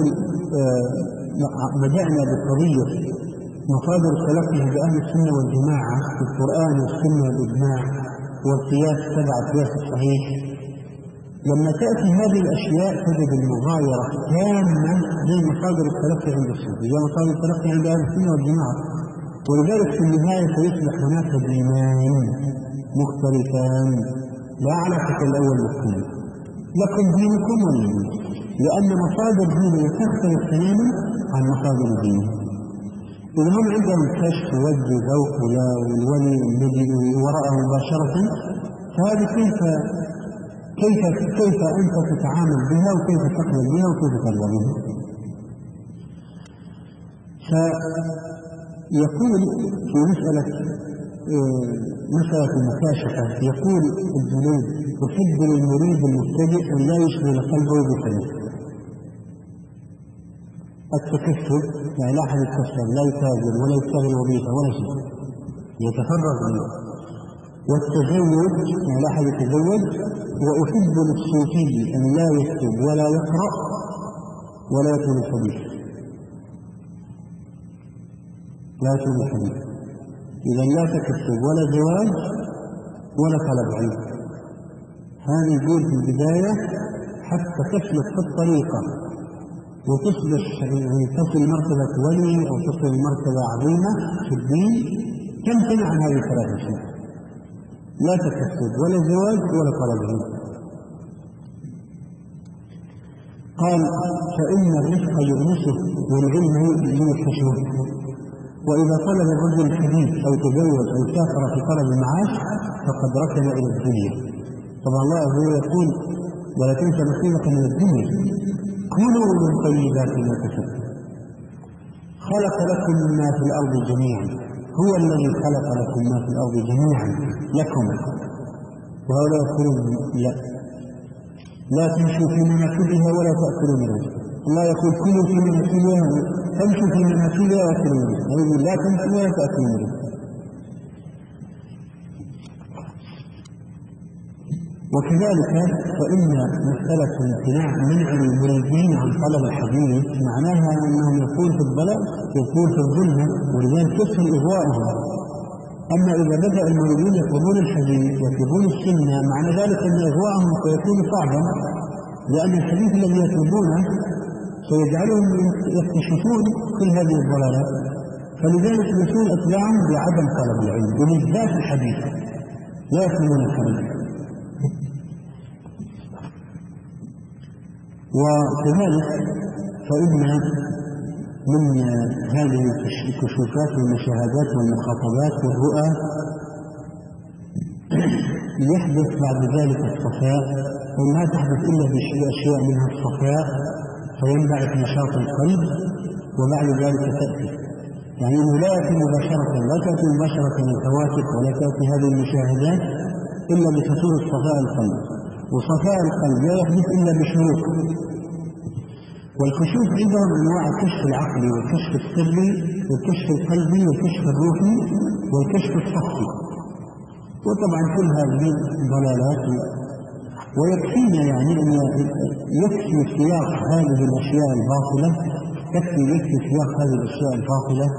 بدأنا بقضية مصادر التلقي بأهل السنة والجماعة في القرآن والسنة والإجماع والقياس تبع القياس الصحيح، لما تأتي هذه الأشياء تجد المغايرة تامة بين مصادر التلقي عند الصوفية ومصادر التلقي عند أهل السنة والجماعة. ولذلك في النهاية سيصبح هناك دينان مختلفان لا علاقة الأول والثاني، لكم دينكم ولي دين، لأن مصادر دينه تختلف تماما عن مصادر دينه. إذا هم عندهم كشف وجه ذوق والولي الذي وراءه مباشرة، فهذه كيف كيف كيف أنت تتعامل بها وكيف تقبل بها وكيف ترضى بها؟ فيقول في مسألة مسألة المكاشفة يقول الجنيد يحب للمريد المبتدئ أن لا يشغل قلبه بخير. التكسب يعني لا أحد يتكسب، لا يتاجر ولا يشتغل وظيفة ولا شيء، يتفرغ له. والتزوج يعني لا أحد يتزوج. وأحب للصوفي أن لا يكتب ولا يقرأ ولا يكون الحديث، لا يكون الحديث. إذا لا تكتب ولا زواج ولا طلب علم. هذا يقول في البداية حتى تسلك في الطريقة وتصبح يعني تصل مرتبة ولي أو تصل مرتبة عظيمة في الدين، تمتنع عن هذه الثلاث أشياء: لا تكسب ولا زواج ولا طلب علم. قال فإن الرزق يؤنسه والعلم يوحشه. وإذا طلب الرجل الحديث أو تزوج أو سافر في طلب المعاش فقد ركن إلى الدنيا. طبعا الله عز وجل يقول ولا تنسى نصيبك من الدنيا كلوا من طيبات ما كسبتم. خلق لكم ما في الأرض جميعا، هو الذي خلق لكم ما في الأرض جميعا لكم. وهؤلاء يقولون لا لا تمشوا في مناكبها ولا تأكلوا من رزقها. الله يقول كلوا في مناكبها تمشوا في مناكبها وأكلوا من رزقها، يقول لا تمشوا ولا تأكلوا من رزقها. وكذلك فإن مسألة امتناع منع المريدين عن طلب الحديث معناها أنهم يكون في الضلال، يكون في الظلمة، ولذلك تسهل إغواءهم. أما إذا بدأ المريدين يطلبون الحديث ويطلبون السنة معنى ذلك أن إغواءهم سيكون صعبا، لأن الحديث الذي يطلبونه سيجعلهم يكتشفون كل هذه الضلالات، فلذلك يكون أتباعهم بعدم طلب العلم ومجدات الحديث لا يفهمون الحديث. وكذلك فإن من هذه الكشوفات والمشاهدات والمخاطبات والرؤى يحدث بعد ذلك الصفاء، وما تحدث إلا بأشياء منها الصفاء فينبعث نشاط القلب، وبعد ذلك تأتي يعني إنه لا يأتي مباشرة، لا تأتي مباشرة الهواتف ولا تأتي هذه المشاهدات إلا بفطور صفاء القلب، وصفاء القلب لا يحدث إلا بشروط. والكشوف عندهم أنواع: الكشف العقلي والكشف السري والكشف القلبي والكشف الروحي والكشف الصفي. وطبعا كل هذه ضلالات، ويكفينا يعني أن يكفي سياق هذه الأشياء الباطلة، يكفي يكفي سياق هذه الأشياء الباطلة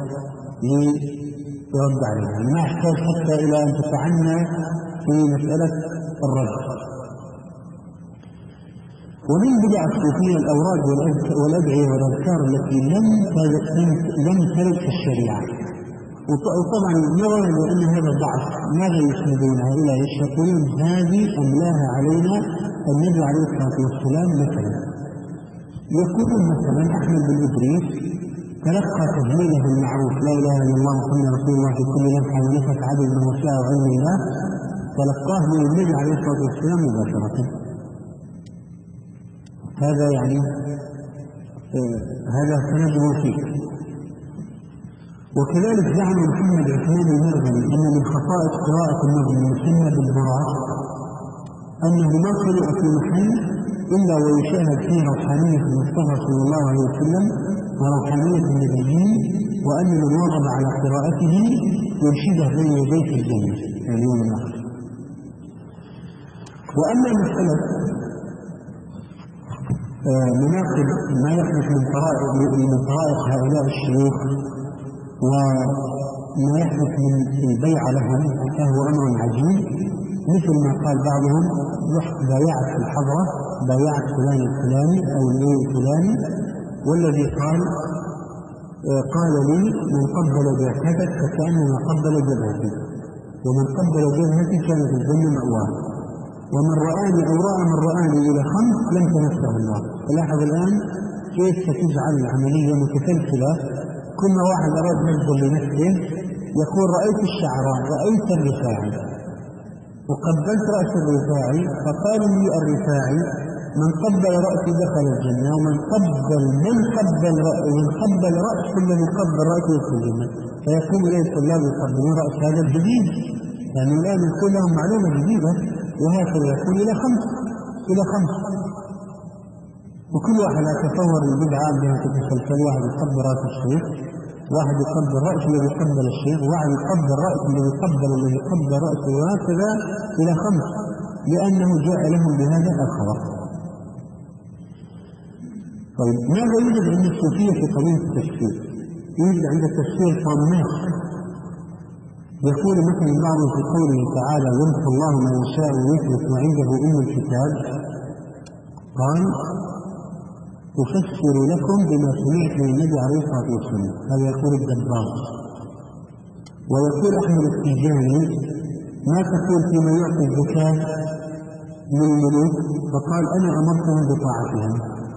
ليرد عليها، ما يحتاج حتى إلى أن تتعنى في مسألة الرد. ومن بدع الصوفية الأوراد والأدعية والأذكار التي لم لم ترد في الشريعة، وطبعا نظرا لأن هذا ضعف ماذا يسندونها إلى ايش؟ يقولون هذه أملاها علينا النبي عليه الصلاة والسلام. مثلا يقولون مثلا أحمد بن إدريس تلقى تهليله المعروف لا إله إلا الله محمد رسول الله في كل لمحة ونفس عدد من وسائل وعلم الله، تلقاه من النبي عليه الصلاة والسلام مباشرة. هذا يعني آه هذا سند فيه. وكذلك زعم محمد عثمان المرغني أن من خصائص قراءة النظم المسمى بالبراق أنه ما قرأ في محل إلا ويشاهد فيه روحانية المصطفى صلى الله عليه وسلم وروحانية النبيين، وأن من واظب على قراءته يرشده بين يديه في الجنة اليوم الآخر. وأما مسألة مناقب ما يحدث من طرائق هؤلاء الشيوخ وما يحدث من البيع لهم فهو أمر عجيب، مثل ما قال بعضهم: رحت بايعت في الحضرة بايعت فلان الفلاني أو النبي الفلاني، والذي قال قال لي من قبل جبهتك فكأنما قبل جبهتي، ومن قبل جبهتي كان في الجنة مأواه، ومن رآني أو رأى من رآني إلى خمس لم تمسه النار. فلاحظ الآن كيف ستجعل العملية متسلسلة، كل واحد أراد مجدا لنفسه يقول رأيت الشعراء رأيت الرفاعي وقبلت رأس الرفاعي فقال لي الرفاعي من قبل رأسي دخل الجنة، ومن قبل من قبل رأس من قبل رأس الذي قبل رأسه يدخل الجنة. فيقوم إليه الطلاب يقبلون رأس هذا الجديد، يعني الآن يقول لهم معلومة جديدة، وهكذا يقول إلى خمس إلى خمس وكل واحد يتصور البدعة بها تتسلسل، واحد يقبل رأس الشيخ، واحد يقبل رأس الذي يقبل الشيخ، واحد يقبل رأس الذي يقبل الذي يقبل رأسه، وهكذا إلى خمس، لأنه جاء لهم بهذا الخبر. طيب ماذا يوجد عند الصوفية في قضية التفسير؟ يوجد عند التفسير طامات. يقول مثلا بعض في قوله تعالى: يمحو الله ما يشاء ويثبت وعنده أم الكتاب، قال: أفسر لكم بما سمعت من النبي عليه الصلاة والسلام. هذا يقول الدباغ. ويقول أحمد التيجاني: ما تقول فيما يعطي الزكاة من الملوك؟ فقال: أنا أمرتهم بطاعتهم.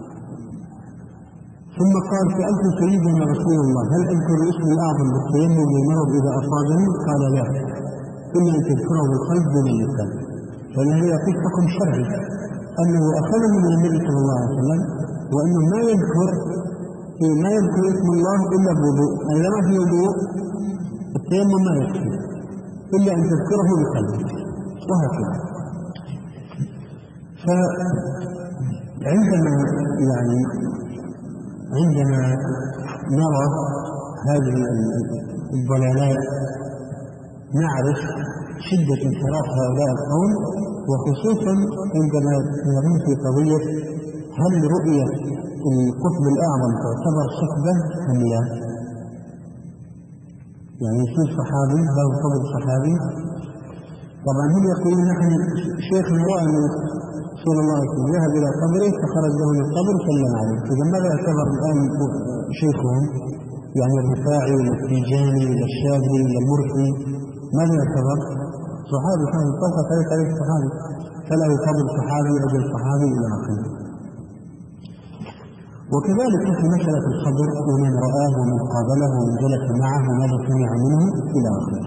ثم قال: سألت سيدنا رسول الله: هل أذكر الاسم الأعظم بالتيمم للمرض إذا أصابني؟ قال: لا، إلا أن تذكره بالقلب دون اللسان. فهذا يعطيك حكم شرعي أنه أخذه من النبي صلى الله عليه وسلم، وأنه ما يذكر ما يذكر اسم الله إلا بوضوء، إذا ما في وضوء التيمم ما يكفي إلا أن تذكره بقلبك، وهكذا. فعندما يعني عندما نرى هذه الضلالات نعرف شدة انحراف هؤلاء القوم، وخصوصا عندما نرى في قضية هل رؤية القطب الأعظم تعتبر صحبة أم لا؟ يعني يصير صحابي له فضل صحابي. طبعا هم يقولون نحن شيخنا رأى أن صلى الله عليه وسلم ذهب إلى قبره فخرج له من القبر سلم عليه. إذا ماذا يعتبر الآن شيخهم؟ يعني الرفاعي ولا التيجاني ولا الشاذلي ولا المرسي ماذا يعتبر؟ صحابي كان طلقت عليه عليه الصحابي، فله فضل صحابي أجل صحابي إلى آخره. وكذلك في مسألة الخبر ومن رآه ومن قابله ومن جلس معه وماذا سمع منه إلى آخره.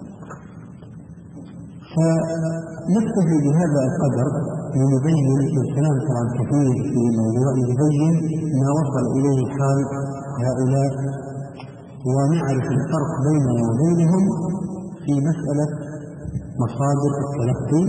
فنكتفي بهذا القدر لنبين الكلام طبعا كثير في الموضوع، لنبين ما وصل إليه حال هؤلاء ونعرف الفرق بيننا وبينهم في مسألة مصادر التلقي.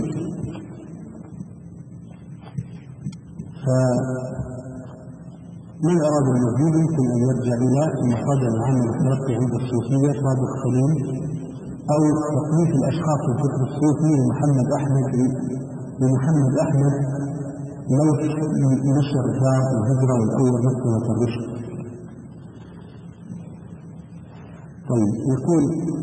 فمن أراد المزيد يمكن أن يرجع إلى المصادر العامة للتلقي عند الصوفية صادق سليم، أو تصنيف الأشخاص في الفكر الصوفي لمحمد أحمد لمحمد أحمد لوح نشر دار الهجرة والأول مسألة الرشد. طيب يقول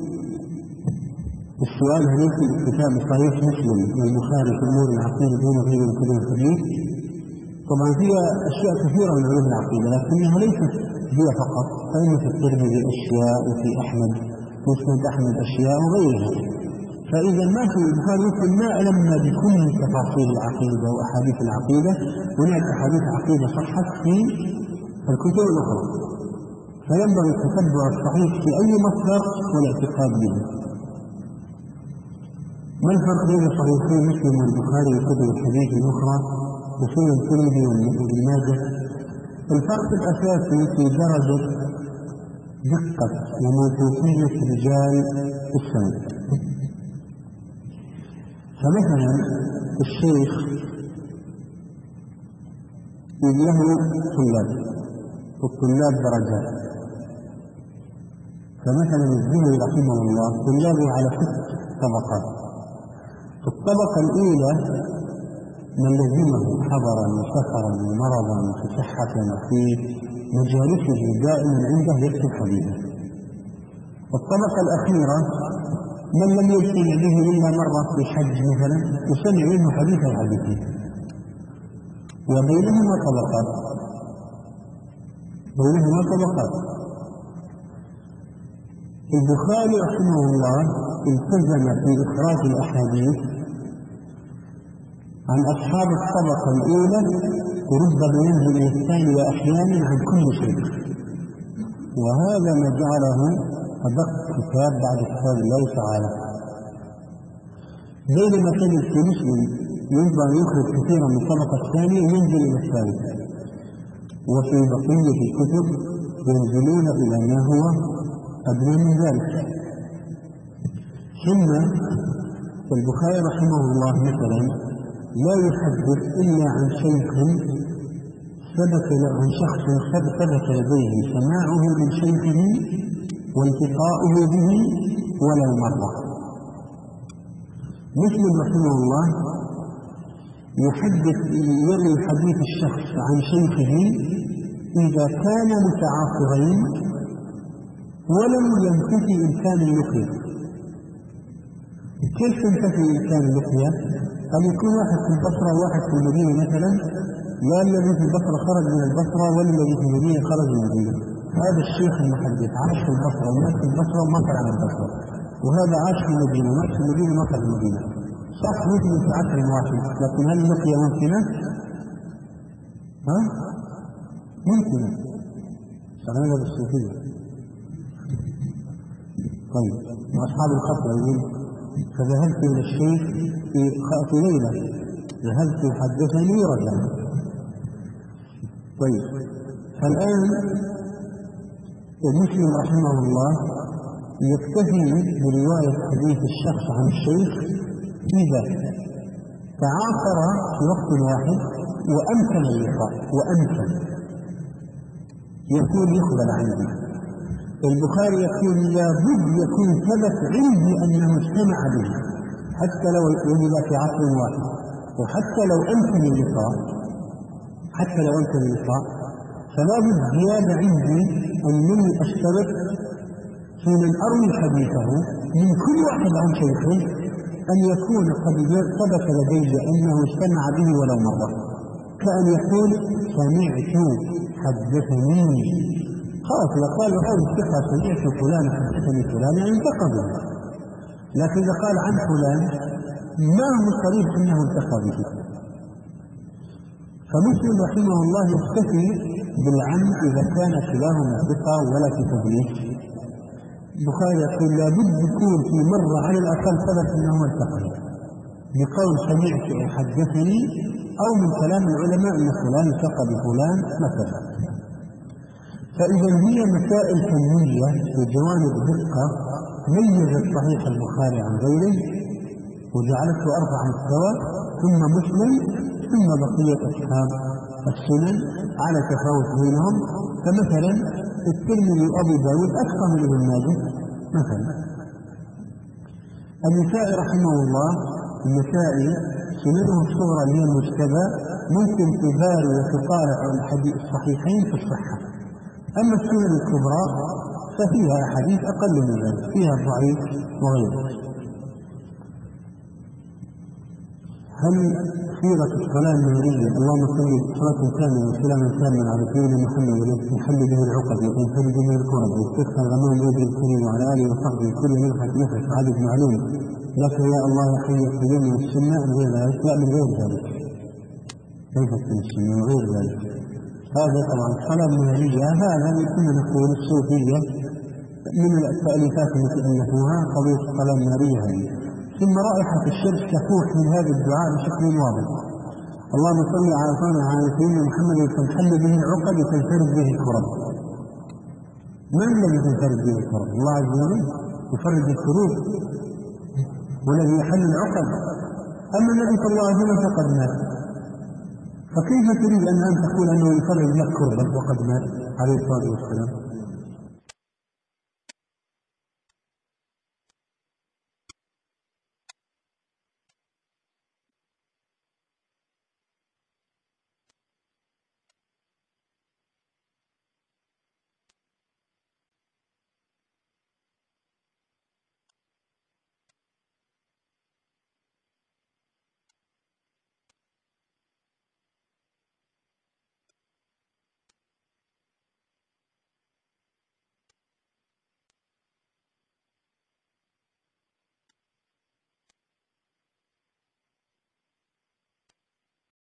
السؤال: هل يمكن كتاب صحيح مسلم والبخاري في أمور العقيدة دون غير كتب الحديث؟ طبعا هي أشياء كثيرة من علوم العقيدة لكنها ليست هي فقط، فإن في الترمذي أشياء وفي أحمد مسند أحمد أشياء وغيرها. فإذا ما في البخاري مسلم ما علمنا بكل تفاصيل العقيدة وأحاديث العقيدة، هناك أحاديث عقيدة صحت في الكتب الأخرى، فينبغي تتبع الصحيح في أي مصدر والاعتقاد به. ما الفرق بين صحيحين مسلم والبخاري وكتب الحديث الأخرى وسنن الترمذي وابن ماجه؟ الفرق الأساسي في درجة دقة وموثوقية رجال السند. فمثلا الشيخ له طلاب والطلاب درجات، فمثلا الزهري رحمه الله طلابه على ست طبقات. الطبقة الأولى من لزمه حضرا وسفرا ومرضا وصحة وفي مجالسه دائما عنده يكتب حديثا. الطبقة الأخيرة من لم يجتمع به إلا مرة في حج مثلا وسمع منه حديثا حديثين. وبينهما طبقات بينهما طبقات البخاري رحمه الله التزم في إخراج الأحاديث عن أصحاب الطبقة الأولى وربما ينزل إلى الثانية أحيانا عن كل شيء، وهذا ما جعله أدق كتاب بعد كتاب الله تعالى. بينما تجد في مسلم ينبغي أن يخرج كثيرا من الطبقة الثانية وينزل إلى الثالثة، وفي بقية الكتب ينزلون إلى ما هو أدنى من ذلك. ثم البخاري رحمه الله مثلا لا يحدث إلا عن شيخ ثبت عن شخص ثبت لديه سماعه من شيخه والتقاؤه به ولو مرة. مسلم رحمه الله يحدث يروي حديث الشخص عن شيخه إذا كان متعاقبين ولم ينتفي إمكان اللقيا. كيف تنتفي إمكان اللقيا؟ أن يكون واحد في البصرة وواحد في المدينة مثلا، لا الذي في البصرة خرج من البصرة ولا الذي في المدينة خرج من المدينة. هذا الشيخ المحدث عاش في البصرة ومات في البصرة وما طلع من البصرة، وهذا عاش في المدينة ومات في المدينة وما طلع من المدينة. صح ممكن في عصر واحد، لكن هل اللقيا ممكنة؟ ها؟ ممكنة. شغلنا بالصوفية. طيب وأصحاب الخطر يقول فذهبت إلى الشيخ في ليلة ذهبت حدثني رجلا. طيب فالآن المسلم رحمه الله يكتفي برواية حديث الشخص عن الشيخ إذا تعاصر في وقت واحد وأمكن اللقاء وأمكن يكون يقبل عنه. البخاري يقول لابد يكون ثبت عندي أنه استمع به حتى لو وجد في عصر واحد، وحتى لو أمكن اللقاء حتى لو أمكن اللقاء فلا بد زيادة عندي أنني أشترط حين أروي حديثه من كل واحد عن شيخ أن يكون قد ثبت لدي أنه استمع به ولو مرة، كأن يقول سمعت حدثني. خلاص إذا قال هذا الثقة سمعت فلان حدثني فلان يعني التقى به، لكن إذا قال عن فلان ما هو صريح أنه التقى به. فمسلم رحمه الله يكتفي بالعم إذا كان كلاهما ثقة ولا في تدليس. البخاري يقول لابد يكون في مرة على الأقل ثبت أنه التقى بقول سمعت أو حدثني، أو من كلام العلماء أن فلان التقى بفلان مثلا. فإذا هي مسائل فنية بجوانب دقة ميزت صحيح البخاري عن غيره وجعلته أربع مستوى، ثم مسلم، ثم بقية أصحاب السنن على تفاوت بينهم. فمثلا الترمذي وأبو داود أكثر من ابن ماجه مثلا. النسائي رحمه الله النسائي سننه الصغرى اللي هي المجتبى ممكن تباري وتقارع الحديث الصحيحين في الصحة، أما السنن الكبرى ففيها أحاديث أقل من ذلك، فيها الضعيف وغيره. هل صيغة الصلاة النورية اللهم صل صلاة كاملة وسلاما كاملا على سيدنا محمد الذي يحل به العقد وينفرج به الكرب ويستسقى الغمام بيده الكريم وعلى آله وصحبه كل نفس نفس عدد معلوم لك يا الله يا حي يا قيوم من السنة من غير ذلك؟ لا، من غير ذلك. ليست من السنة، من غير ذلك. هذا طبعا الصلاة النورية هذا كنا نقول الصوفية من التأليفات التي ألفوها قضية الصلاة النورية هذه. ثم رائحة الشرك تفوح من هذا الدعاء بشكل واضح. اللهم صل على على سيدنا محمد تنحل به العقد وتنفرد به الكرب. من الذي تنفرد به الكرب؟ الله عز وجل يفرد الكروب والذي يحل العقد. أما النبي صلى الله عليه وسلم فقد مات، فكيف تريد أن أن تقول أنه يفرد لك كربا وقد مات عليه الصلاة والسلام؟